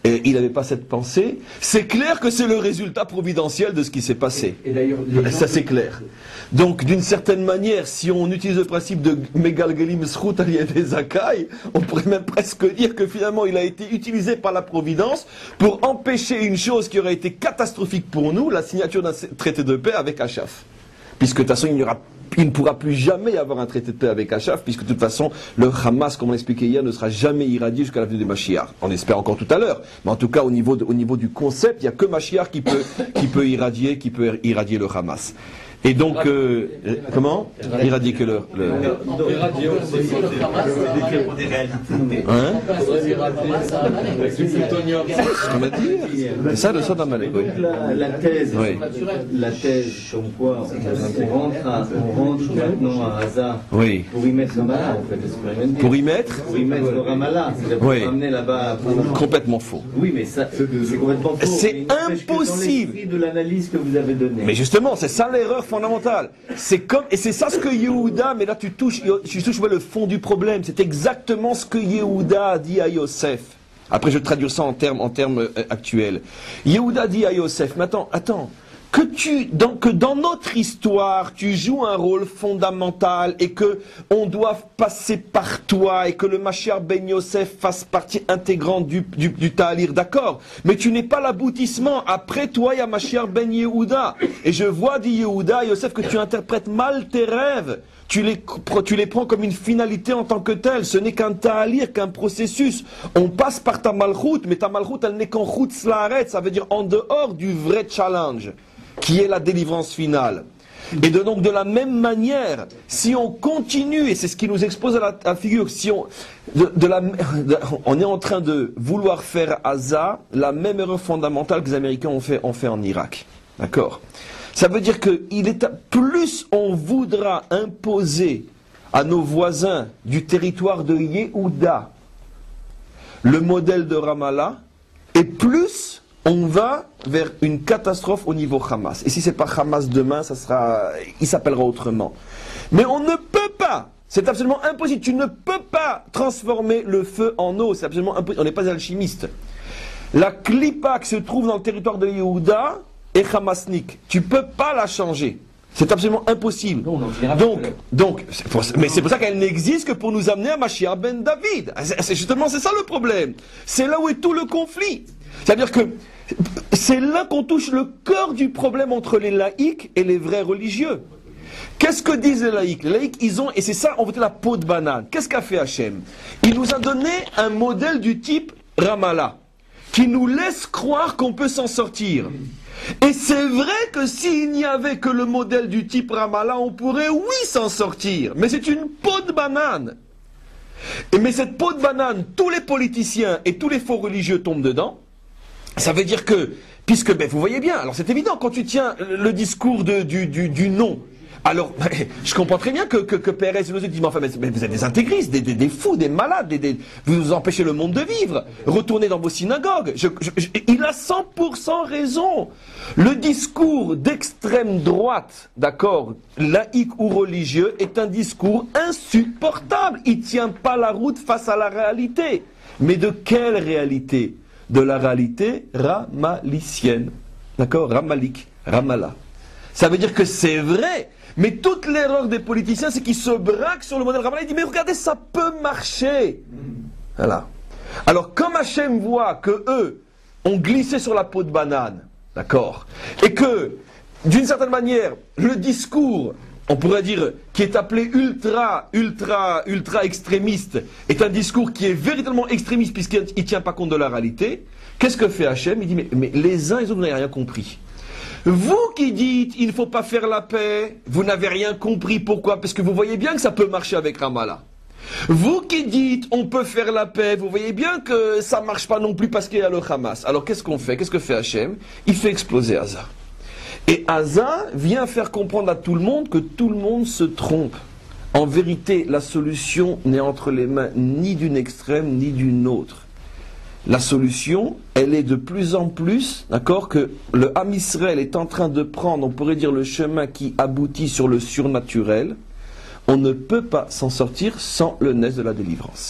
et il n'avait pas cette pensée, c'est clair que c'est le résultat providentiel de ce qui s'est passé. Et, et d'ailleurs, ça c'est clair. Donc d'une certaine manière, si on utilise le principe de Megalgelim Zchut Aliyedei Zakai, on pourrait même presque dire que finalement il a été utilisé par la Providence pour empêcher une chose qui aurait été catastrophique pour nous, la signature d'un traité de paix avec Achaf. Puisque de toute façon il n'y aura Il ne pourra plus jamais y avoir un traité de paix avec Achaf, puisque de toute façon, le Hamas, comme on l'expliquait hier, ne sera jamais irradié jusqu'à la venue de Mashiach. On espère encore tout à l'heure. Mais en tout cas, au niveau, de, au niveau du concept, il n'y a que Mashiach qui peut, qui peut irradier, qui peut irradier le Hamas. Et donc, euh, comment irradier que le... le... Irradier aussi pour des réalités. Hein avec du plutonium. C'est ce qu'on m'a dit. C'est ça le sort d'Amalek, oui. La, la thèse, Oui. la thèse comme quoi on rentre, à, on rentre maintenant à Gaza Oui. pour y mettre Ramallah, en fait. est-ce qu'on peut dire Pour y mettre Pour y mettre le Ramallah, c'est-à-dire pour Oui. ramener là-bas. Pour... Complètement faux. Oui, mais ça, c'est complètement faux. C'est Mais il n'empêche que impossible. Dans l'esprit de l'analyse que vous avez donnée. Mais justement, c'est ça l'erreur fondamentale. C'est comme, et c'est ça ce que Yehuda, mais là tu touches, tu touches ouais, le fond du problème. C'est exactement ce que Yehuda a dit à Yosef. Après, je vais traduire ça en termes, en termes euh, actuels. Yehuda dit à Yosef, mais attends, attends, que tu, dans, que dans notre histoire, tu joues un rôle fondamental et que on doit passer par toi et que le Mashiach ben Yosef fasse partie intégrante du, du, du Ta'alir, d'accord. Mais tu n'es pas l'aboutissement. Après toi, il y a Mashiach ben Yehuda. Et je vois, dit Yehuda, Yosef, que tu interprètes mal tes rêves. Tu les, tu les prends comme une finalité en tant que telle. Ce n'est qu'un ta'alir, qu'un processus. On passe par ta malchoute, mais ta malchoute, elle n'est qu'en chutz la'aretz, ça veut dire en dehors du vrai challenge, qui est la délivrance finale. Et de, donc de la même manière, si on continue, et c'est ce qui nous expose à la, à la figure, si on, de, de la, de, on est en train de vouloir faire à Gaza la même erreur fondamentale que les Américains ont fait, ont fait en Irak. D'accord ? Ça veut dire que il est, plus on voudra imposer à nos voisins du territoire de Yehuda le modèle de Ramallah, et plus on va vers une catastrophe au niveau Hamas. Et si c'est pas Hamas demain, ça sera, il s'appellera autrement. Mais on ne peut pas, c'est absolument impossible, tu ne peux pas transformer le feu en eau, c'est absolument impossible, on n'est pas alchimiste. La clipa qui se trouve dans le territoire de Yehuda est hamasnik, tu ne peux pas la changer. C'est absolument impossible. Non, non, donc, donc c'est pour, mais c'est pour ça qu'elle n'existe que pour nous amener à Mashiach ben David. C'est, c'est justement, c'est ça le problème. C'est là où est tout le conflit. C'est-à-dire que c'est là qu'on touche le cœur du problème entre les laïcs et les vrais religieux. Qu'est-ce que disent les laïcs? Les laïcs, ils ont, et c'est ça, on veut dire la peau de banane. Qu'est-ce qu'a fait Hachem? Il nous a donné un modèle du type Ramallah, qui nous laisse croire qu'on peut s'en sortir. Et c'est vrai que s'il n'y avait que le modèle du type Ramallah, on pourrait, oui, s'en sortir. Mais c'est une peau de banane. Et mais cette peau de banane, tous les politiciens et tous les faux religieux tombent dedans. Ça veut dire que, puisque, ben, vous voyez bien, alors c'est évident, quand tu tiens le discours de, du, du, du non, alors, je comprends très bien que, que, que Pérez nous dit, mais enfin, mais, mais vous êtes des intégristes, des, des, des fous, des malades, des, des, vous nous empêchez le monde de vivre, retournez dans vos synagogues. Je, je, je, il a cent pour cent raison. Le discours d'extrême droite, d'accord, laïque ou religieux, est un discours insupportable. Il ne tient pas la route face à la réalité. Mais de quelle réalité? De la réalité ramalicienne. D'accord? Ramalik, Ramallah. Ça veut dire que c'est vrai. Mais toute l'erreur des politiciens, c'est qu'ils se braquent sur le modèle Ramallah. Ils disent, mais regardez, ça peut marcher. Voilà. Alors, comme Hachem voit que eux ont glissé sur la peau de banane, d'accord, et que, d'une certaine manière, le discours, on pourrait dire, qui est appelé ultra, ultra, ultra extrémiste, est un discours qui est véritablement extrémiste puisqu'il ne tient pas compte de la réalité, qu'est-ce que fait Hachem? Il dit, mais, mais les uns et les autres, vous n'avez rien compris. Vous qui dites, il ne faut pas faire la paix, vous n'avez rien compris. Pourquoi? Parce que vous voyez bien que ça peut marcher avec Ramallah. Vous qui dites, on peut faire la paix, vous voyez bien que ça ne marche pas non plus parce qu'il y a le Hamas. Alors qu'est-ce qu'on fait? Qu'est-ce que fait Hachem? Il fait exploser Gaza. Et Gaza vient faire comprendre à tout le monde que tout le monde se trompe. En vérité, la solution n'est entre les mains ni d'une extrême ni d'une autre. La solution, elle est de plus en plus, d'accord, que le Ham Israël est en train de prendre, on pourrait dire, le chemin qui aboutit sur le surnaturel. On ne peut pas s'en sortir sans le nez de la délivrance.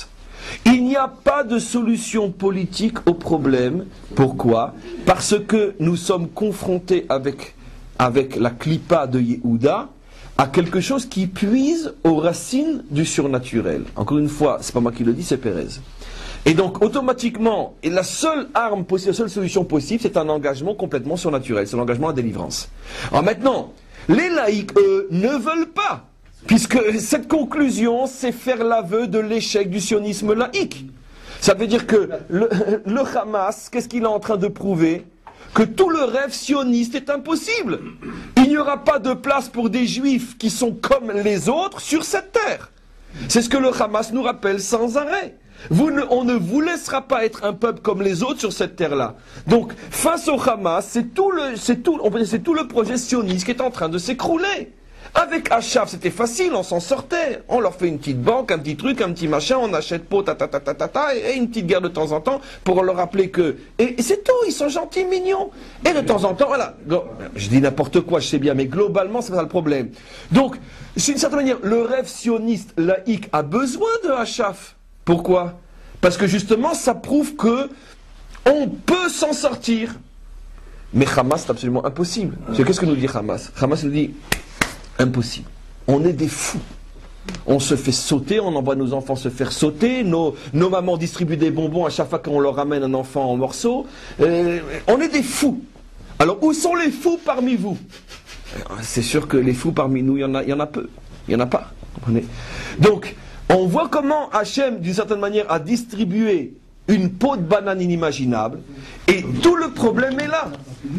Il n'y a pas de solution politique au problème. Pourquoi? Parce que nous sommes confrontés avec, avec la clipa de Yehuda à quelque chose qui puise aux racines du surnaturel. Encore une fois, c'est pas moi qui le dis, c'est Pérez. Et donc, automatiquement, et la seule arme possible, la seule solution possible, c'est un engagement complètement surnaturel. C'est l'engagement à la délivrance. Alors maintenant, les laïcs, eux, ne veulent pas. Puisque cette conclusion, c'est faire l'aveu de l'échec du sionisme laïque. Ça veut dire que le, le Hamas, qu'est-ce qu'il est en train de prouver? Que tout le rêve sioniste est impossible. Il n'y aura pas de place pour des juifs qui sont comme les autres sur cette terre. C'est ce que le Hamas nous rappelle sans arrêt. Vous ne, on ne vous laissera pas être un peuple comme les autres sur cette terre-là. Donc, face au Hamas, c'est tout le, c'est tout, on peut dire, c'est tout le projet sioniste qui est en train de s'écrouler. Avec Achaf, c'était facile, on s'en sortait. On leur fait une petite banque, un petit truc, un petit machin, on achète pot, ta ta ta ta ta ta, et une petite guerre de temps en temps pour leur rappeler que... Et, et c'est tout, ils sont gentils, mignons. Et de temps en temps, voilà. Je dis n'importe quoi, je sais bien, mais globalement, c'est pas ça le problème. Donc, d'une certaine manière, le rêve sioniste laïque a besoin de Achaf. Pourquoi? Parce que justement, ça prouve que on peut s'en sortir. Mais Hamas, c'est absolument impossible. Qu'est-ce que nous dit Hamas? Hamas nous dit... Impossible. On est des fous. On se fait sauter, on envoie nos enfants se faire sauter, nos, nos mamans distribuent des bonbons à chaque fois qu'on leur ramène un enfant en morceaux. Euh, on est des fous. Alors, où sont les fous parmi vous? C'est sûr que les fous parmi nous, il y en a, il y en a peu. Il n'y en a pas. Comprenez? Donc, on voit comment Hachem, d'une certaine manière, a distribué une peau de banane inimaginable, et tout le problème est là.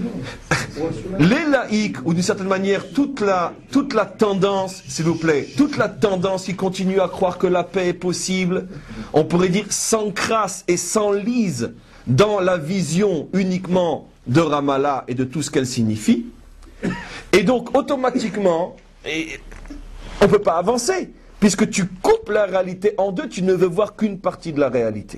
Les laïcs, ou d'une certaine manière, toute la, toute la tendance, s'il vous plaît, toute la tendance qui continue à croire que la paix est possible, on pourrait dire s'encrasse et s'enlise dans la vision uniquement de Ramallah et de tout ce qu'elle signifie, et donc automatiquement, et on ne peut pas avancer, puisque tu coupes la réalité en deux, tu ne veux voir qu'une partie de la réalité.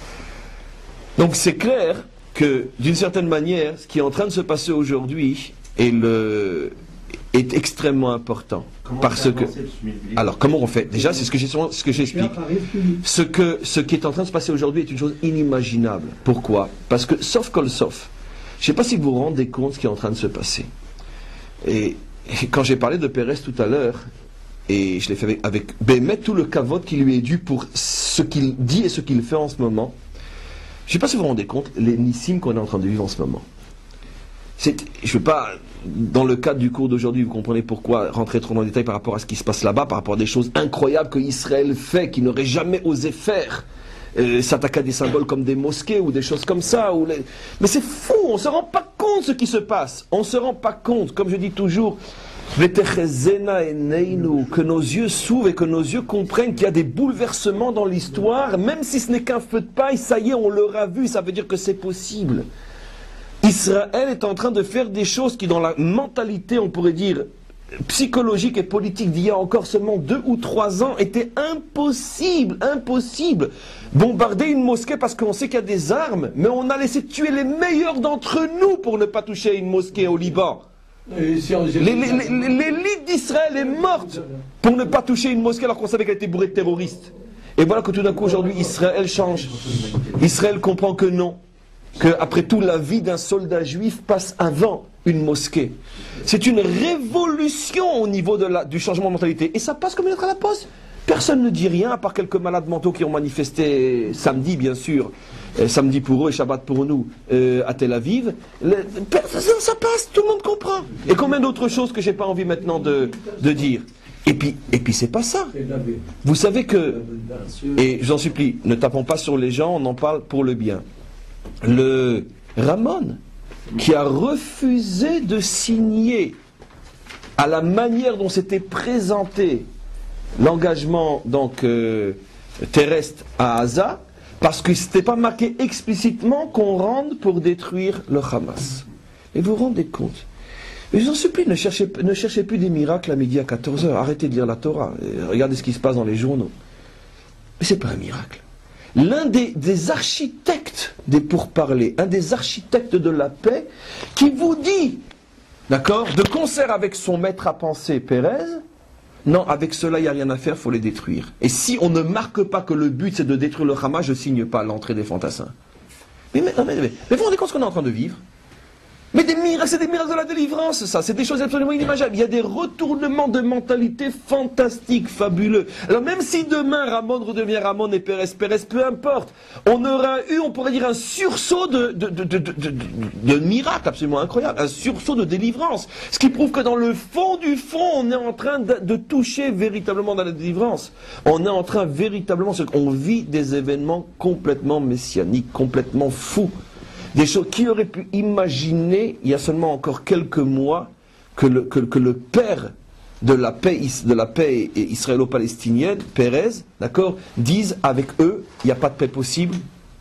Donc c'est clair que, d'une certaine manière, ce qui est en train de se passer aujourd'hui est, le, est extrêmement important. Comment parce que, le alors, comment on fait? Déjà, c'est ce que j'ai- ce que j'explique. Ce, que, ce qui est en train de se passer aujourd'hui est une chose inimaginable. Pourquoi? Parce que, sauf kol sauf, je ne sais pas si vous vous rendez compte ce qui est en train de se passer. Et, et quand j'ai parlé de Pérez tout à l'heure, et je l'ai fait avec, avec Bémet, tout le kavod qui lui est dû pour ce qu'il dit et ce qu'il fait en ce moment, je ne sais pas si vous vous rendez compte, les nissim qu'on est en train de vivre en ce moment. C'est, je ne veux pas, dans le cadre du cours d'aujourd'hui, vous comprenez pourquoi rentrer trop dans le détail par rapport à ce qui se passe là-bas, par rapport à des choses incroyables que Israël fait, qu'il n'aurait jamais osé faire, euh, s'attaquer à des symboles comme des mosquées ou des choses comme ça. Ou les... Mais c'est fou, on ne se rend pas compte de ce qui se passe. On ne se rend pas compte, comme je dis toujours, que nos yeux s'ouvrent et que nos yeux comprennent qu'il y a des bouleversements dans l'histoire, même si ce n'est qu'un feu de paille, ça y est, on l'aura vu, ça veut dire que c'est possible. Israël est en train de faire des choses qui, dans la mentalité, on pourrait dire, psychologique et politique d'il y a encore seulement deux ou trois ans, étaient impossibles, impossibles. Bombarder une mosquée parce qu'on sait qu'il y a des armes, mais on a laissé tuer les meilleurs d'entre nous pour ne pas toucher à une mosquée au Liban. L'élite d'Israël est morte pour ne pas toucher une mosquée alors qu'on savait qu'elle était bourrée de terroristes. Et voilà que tout d'un coup aujourd'hui Israël change. Israël comprend que non. Que après tout la vie d'un soldat juif passe avant une mosquée. C'est une révolution au niveau de la, du changement de mentalité. Et ça passe comme une lettre à la poste. Personne ne dit rien à part quelques malades mentaux qui ont manifesté samedi bien sûr. Euh, samedi pour eux et Shabbat pour nous euh, à Tel Aviv. Le, ça, ça passe, tout le monde comprend. Et combien d'autres choses que j'ai pas envie maintenant de, de dire. Et puis, et puis c'est pas ça. Vous savez que, et j'en supplie, ne tapons pas sur les gens, on en parle pour le bien. Le Ramon, qui a refusé de signer à la manière dont s'était présenté l'engagement donc euh, terrestre à Gaza, parce que ce n'était pas marqué explicitement qu'on rentre pour détruire le Hamas. Et vous vous rendez compte? Et je vous en supplie, ne cherchez, ne cherchez plus des miracles à midi à quatorze heures. Arrêtez de lire la Torah. Et regardez ce qui se passe dans les journaux. Mais ce n'est pas un miracle. L'un des, des architectes des pourparlers, un des architectes de la paix, qui vous dit, d'accord, de concert avec son maître à penser, Pérez, Non, avec cela, il n'y a rien à faire, il faut les détruire. Et si on ne marque pas que le but c'est de détruire le Hamas, je ne signe pas l'entrée des fantassins. Mais, mais, mais, mais, mais vous vous rendez compte ce qu'on est en train de vivre? Mais des miracles, c'est des miracles de la délivrance, ça, c'est des choses absolument inimaginables. Il y a des retournements de mentalité fantastiques, fabuleux. Alors même si demain Ramon redevient Ramon et Pérez Pérez, peu importe, on aura eu, on pourrait dire, un sursaut de, de, de, de, de, de, de miracles absolument incroyable, un sursaut de délivrance. Ce qui prouve que dans le fond du fond, on est en train de, de toucher véritablement dans la délivrance. On est en train véritablement, on vit des événements complètement messianiques, complètement fous. Des choses qui auraient pu imaginer, il y a seulement encore quelques mois, que le, que, que le père de la paix, de la paix israélo-palestinienne, Pérez, d'accord, dise avec eux, il n'y a pas de paix possible.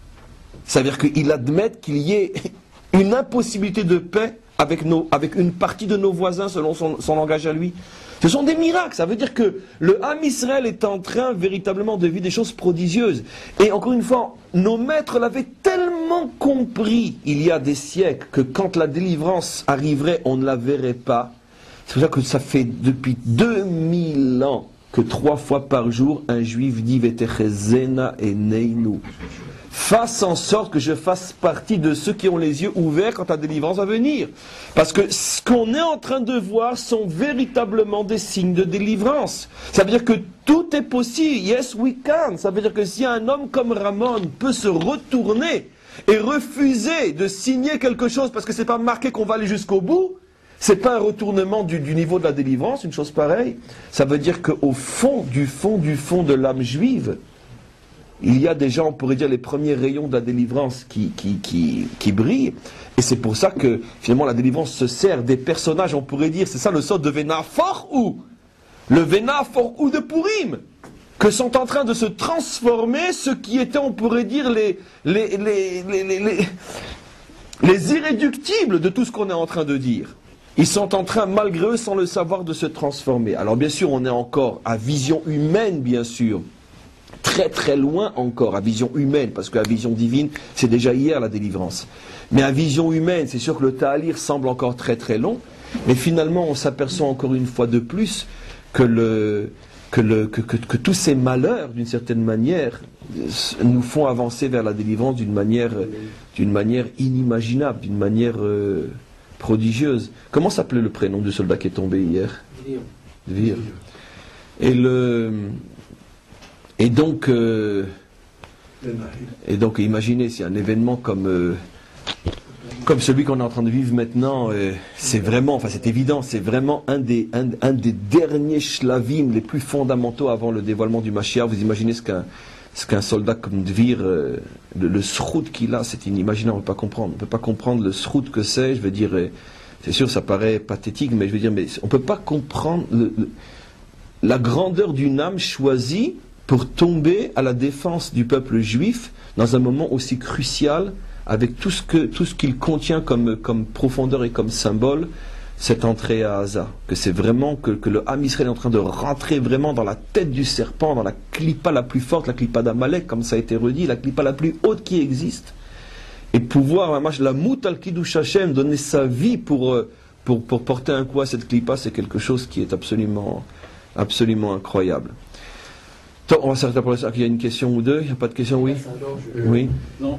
Ça veut dire qu'il admette qu'il y ait une impossibilité de paix avec, nos, avec une partie de nos voisins selon son, son langage à lui. Ce sont des miracles, ça veut dire que le Ham Israël est en train véritablement de vivre des choses prodigieuses. Et encore une fois, nos maîtres l'avaient tellement compris il y a des siècles que quand la délivrance arriverait, on ne la verrait pas. C'est pour ça que ça fait depuis deux mille ans que trois fois par jour, un juif dit « Vetechezena et Neinu ». Fasse en sorte que je fasse partie de ceux qui ont les yeux ouverts quand la délivrance va venir. Parce que ce qu'on est en train de voir sont véritablement des signes de délivrance. Ça veut dire que tout est possible. Yes, we can. Ça veut dire que si un homme comme Ramon peut se retourner et refuser de signer quelque chose parce que c'est pas marqué qu'on va aller jusqu'au bout, c'est pas un retournement du, du niveau de la délivrance, une chose pareille. Ça veut dire qu'au fond, du fond, du fond de l'âme juive, il y a déjà, on pourrait dire, les premiers rayons de la délivrance qui, qui, qui, qui brillent. Et c'est pour ça que, finalement, la délivrance se sert des personnages, on pourrait dire, c'est ça le sort de Vénafor ou le Vénafor ou de Purim, que sont en train de se transformer ceux qui étaient, on pourrait dire, les, les, les, les, les, les, les irréductibles de tout ce qu'on est en train de dire. Ils sont en train, malgré eux, sans le savoir, de se transformer. Alors, bien sûr, on est encore à vision humaine, bien sûr, très très loin encore, à vision humaine, parce qu'à vision divine, c'est déjà hier la délivrance. Mais à vision humaine, c'est sûr que le ta'alir semble encore très très long, mais finalement on s'aperçoit encore une fois de plus que, le, que, le, que, que, que tous ces malheurs, d'une certaine manière, nous font avancer vers la délivrance d'une manière, d'une manière inimaginable, d'une manière euh, prodigieuse. Comment s'appelait le prénom du soldat qui est tombé hier? Dvir. Et le... Et donc, euh, et donc, imaginez, si un événement comme, euh, comme celui qu'on est en train de vivre maintenant, euh, c'est vraiment, enfin c'est évident, c'est vraiment un des, un, un des derniers shlavim les plus fondamentaux avant le dévoilement du Mashiach. Vous imaginez ce qu'un, ce qu'un soldat comme Dvir, euh, le, le srout qu'il a, c'est inimaginable, on ne peut pas comprendre. On ne peut pas comprendre le srout que c'est, je veux dire, euh, c'est sûr, ça paraît pathétique, mais je veux dire, mais on ne peut pas comprendre le, le, la grandeur d'une âme choisie pour tomber à la défense du peuple juif dans un moment aussi crucial, avec tout ce, que, tout ce qu'il contient comme, comme profondeur et comme symbole, cette entrée à Gaza. Que c'est vraiment que, que le Ham Israël est en train de rentrer vraiment dans la tête du serpent, dans la clipa la plus forte, la clipa d'Amalek, comme ça a été redit, la clipa la plus haute qui existe, et pouvoir, la mout al kiddush Hashem, donner sa vie pour, pour, pour porter un coup à cette clipa, c'est quelque chose qui est absolument, absolument incroyable. On va s'arrêter pour l'instant. Il y a une question ou deux. Il n'y a pas de question, oui. Oui. Non.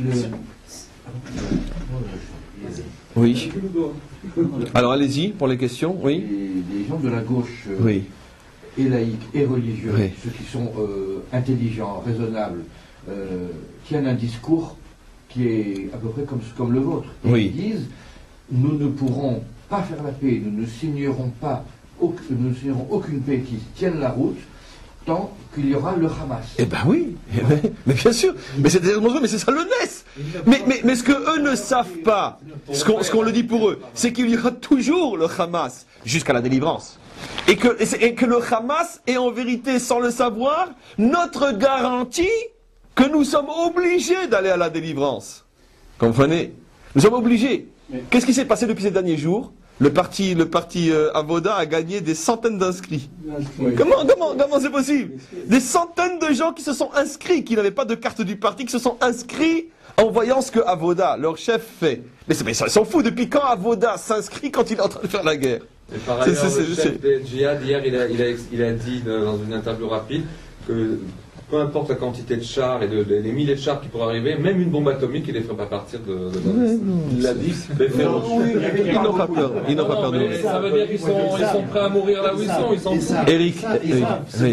Oui. Alors allez-y pour les questions. Oui. Les gens de la gauche, euh, oui, et laïcs et religieux, oui, ceux qui sont euh, intelligents, raisonnables, euh, tiennent un discours qui est à peu près comme, comme le vôtre. Et oui. Ils disent, nous ne pourrons pas faire la paix, nous ne signerons pas, nous ne signerons aucune paix qui tienne la route tant qu'il y aura le Hamas. Eh ben oui, eh ben, mais bien sûr, mais c'est mais c'est ça le N E S. Mais, mais, mais ce que eux ne savent pas, ce qu'on, ce qu'on le dit pour eux, c'est qu'il y aura toujours le Hamas jusqu'à la délivrance. Et que, et que le Hamas est en vérité, sans le savoir, notre garantie que nous sommes obligés d'aller à la délivrance. Comprenez? Nous sommes obligés. Qu'est-ce qui s'est passé depuis ces derniers jours? Le parti, le parti euh, Avoda a gagné des centaines d'inscrits. Oui. Comment, comment, comment c'est possible? Des centaines de gens qui se sont inscrits, qui n'avaient pas de carte du parti, qui se sont inscrits en voyant ce que Avoda, leur chef, fait. Mais, mais ils s'en foutent. Depuis quand Avoda s'inscrit quand il est en train de faire la guerre? Et par C'est- ailleurs, c'est- le c'est- chef des djihad, hier, il a, il, a, il a dit dans une interview rapide que peu importe la quantité de chars et de, de- les milliers de chars qui pourraient arriver, même une bombe atomique, il ne les ferait pas partir de, de l'Afghanistan. Il l'a dit. Les faire Non, oui, ils n'ont pas peur. Ils n'ont pas Non, peur de mais nous. ça veut dire qu'ils sont, ils sont prêts à mourir là où ils sont. Ils sont Eric, oui, oui.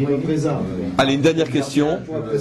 Allez, une dernière question. Je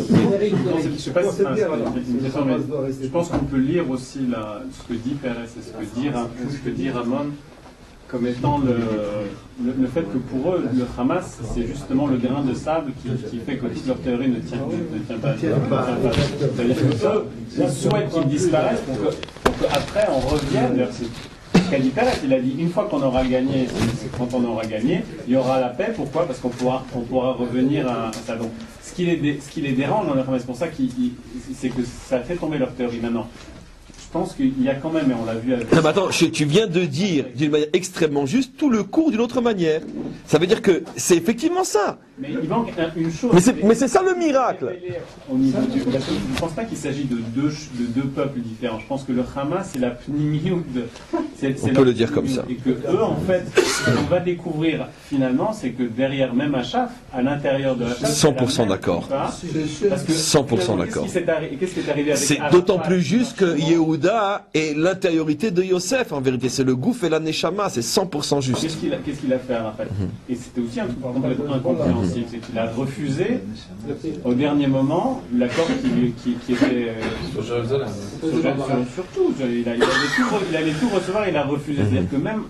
sais pas si c'est une question, mais je pense qu'on peut lire aussi la, ce que dit Pérez et ce que dit, Ra- ce que dit Ramon comme étant le, le, le fait que pour eux, le Hamas, c'est justement le grain de sable qui, qui fait que toute leur théorie ne tient, ne tient pas. Ne tient pas. C'est-à-dire qu'eux, ils souhaitent qu'ils disparaissent pour que, pour qu'après on revienne vers ce ce qu'a dit Pérez. Il a dit une fois qu'on aura gagné, c'est quand on aura gagné, il y aura la paix. Pourquoi? Parce qu'on pourra, on pourra revenir à, à ça. Donc, ce qui les, dé, ce qui les dérange dans le Hamas, c'est pour ça qu'ils, c'est que ça fait tomber leur théorie maintenant. Je pense qu'il y a quand même, et on l'a vu avec... Non, mais attends, tu viens de dire d'une manière extrêmement juste tout le cours d'une autre manière. Ça veut dire que c'est effectivement ça. Mais il manque une chose. Mais c'est, mais c'est ça le miracle. Au niveau du, parce que je ne pense pas qu'il s'agit de deux, de deux peuples différents. Je pense que le Hamas, c'est la pnimiout de. C'est, c'est On peut le dire comme ça. Et que eux, en fait, ce qu'on va découvrir finalement, c'est que derrière même Achaf, à l'intérieur de Achaf, cent pour cent d'accord. Parce que cent pour cent d'accord. Qu'est-ce qui, arri- qu'est-ce qui est arrivé avec C'est Arafat? d'autant plus juste que Yehuda est l'intériorité de Yosef, en vérité. C'est le gouffre et la neshama, c'est cent pour cent juste. Qu'est-ce qu'il a, qu'est-ce qu'il a fait Arafat? Et c'était aussi un truc complètement incompréhensible, c'est qu'il a refusé au dernier moment l'accord qui, qui, qui était euh, sur Jérusalem. sur, sur, surtout. Il, a, il, allait tout, il allait tout recevoir, il a refusé. C'est-à-dire que même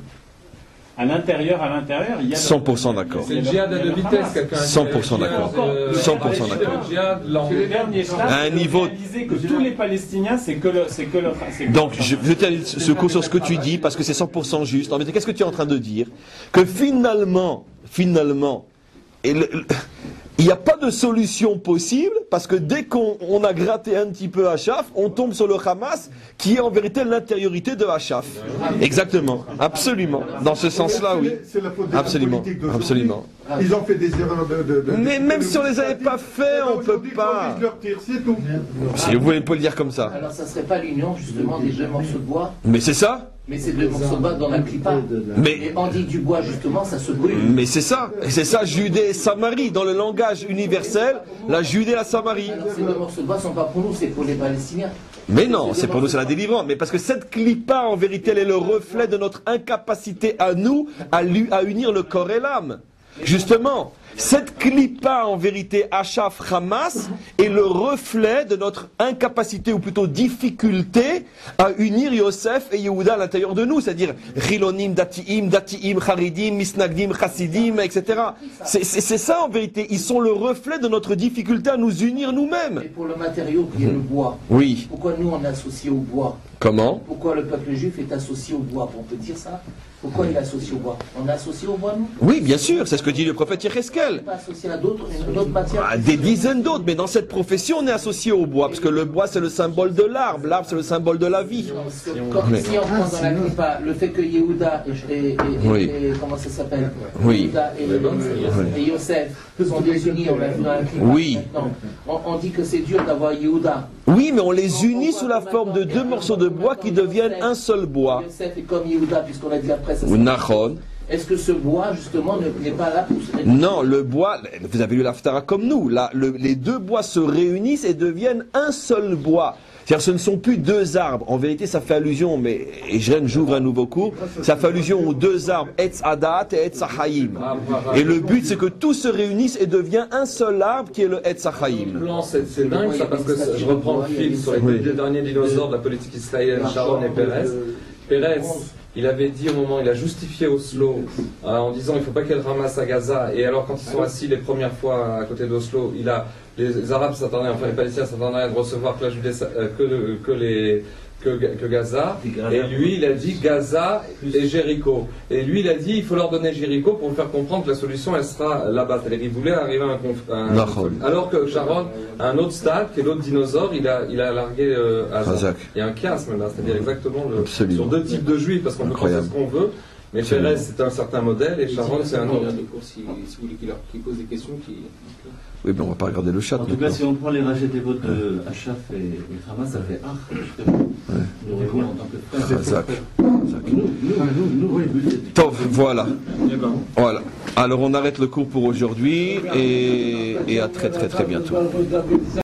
à l'intérieur, à l'intérieur, il y a... cent pour cent d'accord. C'est le djihad à deux vitesses, quelqu'un a dit. cent pour cent d'accord. cent pour cent d'accord. Le djihad, C'est le dernier À un stade de niveau- réaliser que tous les Palestiniens, c'est que le... C'est que le c'est que Donc, je, je termine ce cours sur ce que tu dis, parce que c'est cent pour cent juste. En vérité, qu'est-ce que tu es en train de dire? Que finalement, finalement, et le- le- il n'y a pas de solution possible, parce que dès qu'on on a gratté un petit peu Achaf, on tombe sur le Hamas, qui est en vérité l'intériorité de Achaf. Exactement, absolument. Dans ce sens-là, oui. C'est la faute des Absolument, politiques d'aujourd'hui. absolument. Ils ont fait des erreurs de... de, de Mais de- même de- si on les avait pas fait, on peut Aujourd'hui, pas. ils leur tirent, c'est tout. Si vous voulez pas le dire comme ça. Alors ça serait pas l'union justement des deux morceaux de bois, Mais c'est ça. mais ces deux morceaux de bois dans la clipa. Mais Et on dit du bois justement, ça se brûle. Mais c'est ça, et c'est ça Judée et Samarie, dans le langage universel, la Judée et la Samarie. Alors ces deux morceaux de bois sont pas pour nous, c'est pour les Palestiniens. Mais non, c'est pour nous, c'est la délivrance. Mais parce que cette clipa, en vérité, elle est le reflet de notre incapacité à nous à, lu- à unir le corps et l'âme. Justement, cette clipa, en vérité, Achaf Hamas, est le reflet de notre incapacité, ou plutôt difficulté, à unir Yosef et Yehuda à l'intérieur de nous. C'est-à-dire, Chilonim, Datiim, Datiim, Haridim, Misnagdim, Chassidim, et cetera. C'est, c'est, c'est ça, en vérité. Ils sont le reflet de notre difficulté à nous unir nous-mêmes. Et pour le matériau qui est le bois, Oui. pourquoi nous on est associé au bois? Comment? Pourquoi le peuple juif est associé au bois? On peut dire ça? Pourquoi il est associé au bois? On est associé au bois, nous? Oui, bien sûr, c'est ce que dit le prophète On Yecheskel. n'est pas associé à d'autres, d'autres matières? Ah, des dizaines d'autres, mais dans cette profession, on est associé au bois, parce que le bois, c'est le symbole de l'arbre, l'arbre, c'est le symbole de la vie. Parce que quand- Mais- si on prend dans la clipa le fait que Yehuda et, et, et- Oui. et- comment ça s'appelle? Oui. Yehuda et, et Yosef sont désunis, on l'a vu dans la clipa. Oui. Maintenant, on, on dit que c'est dur d'avoir Yehuda. Oui, mais on les unit sous la forme de deux morceaux de bois qui deviennent un seul bois. Yosef est comme Yehuda, puisqu'on a dit après ça. Ou Nachon. Est-ce que ce bois, justement, ne- n'est pas là pour se Non, le bois, vous avez lu l'Aftara comme nous, là, le- les deux bois se réunissent et deviennent un seul bois. C'est-à-dire ce ne sont plus deux arbres. En vérité, ça fait allusion, mais et je j'ouvre un nouveau cours, ça fait allusion aux deux arbres, Etz Adat et Etz Haïm. Et le but, c'est que tout se réunisse et devient un seul arbre qui est le Etz Haïm. plan, c'est c'est dingue ça, parce que ça- je reprends le fil sur les Oui. deux derniers dinosaures de la politique israélienne, Sharon et Pérez. Pérez, il avait dit au moment, il a justifié Oslo euh, en disant il ne faut pas qu'elle ramasse à Gaza. Et alors quand ils sont assis les premières fois à côté d'Oslo, il a les Arabes s'attendaient, enfin les Palestiniens s'attendaient à recevoir que la Judée, euh, que, que les que, que Gaza. Et lui, il a dit Gaza et Jéricho. Et lui, il a dit il faut leur donner Jéricho pour faire comprendre que la solution, elle sera là-bas. C'est-à-dire qu'il voulait arriver à un conflit. Alors que Sharon, à un autre stade, qui est l'autre dinosaure, il a, il a largué euh, Hazak. Il y a un chiasme là, c'est-à-dire exactement le, sur deux types de juifs, parce qu'on peut penser ce qu'on veut. Mais Pérez, c'est un certain modèle, et Sharon, c'est un autre. Si, si vous voulez qu'il leur- qu'il pose des questions, qui. Oui, mais on va pas regarder le chat. En tout cas, si on prend les rachets des votes de Achaf et, et Hamas, ça fait Ach, justement. Nous revenons en tant que frères. Hazak. Razak. Nous, nous, nous, nous, nous. Tov, voilà. Voilà. Alors on arrête le cours pour aujourd'hui et, et à très très très bientôt.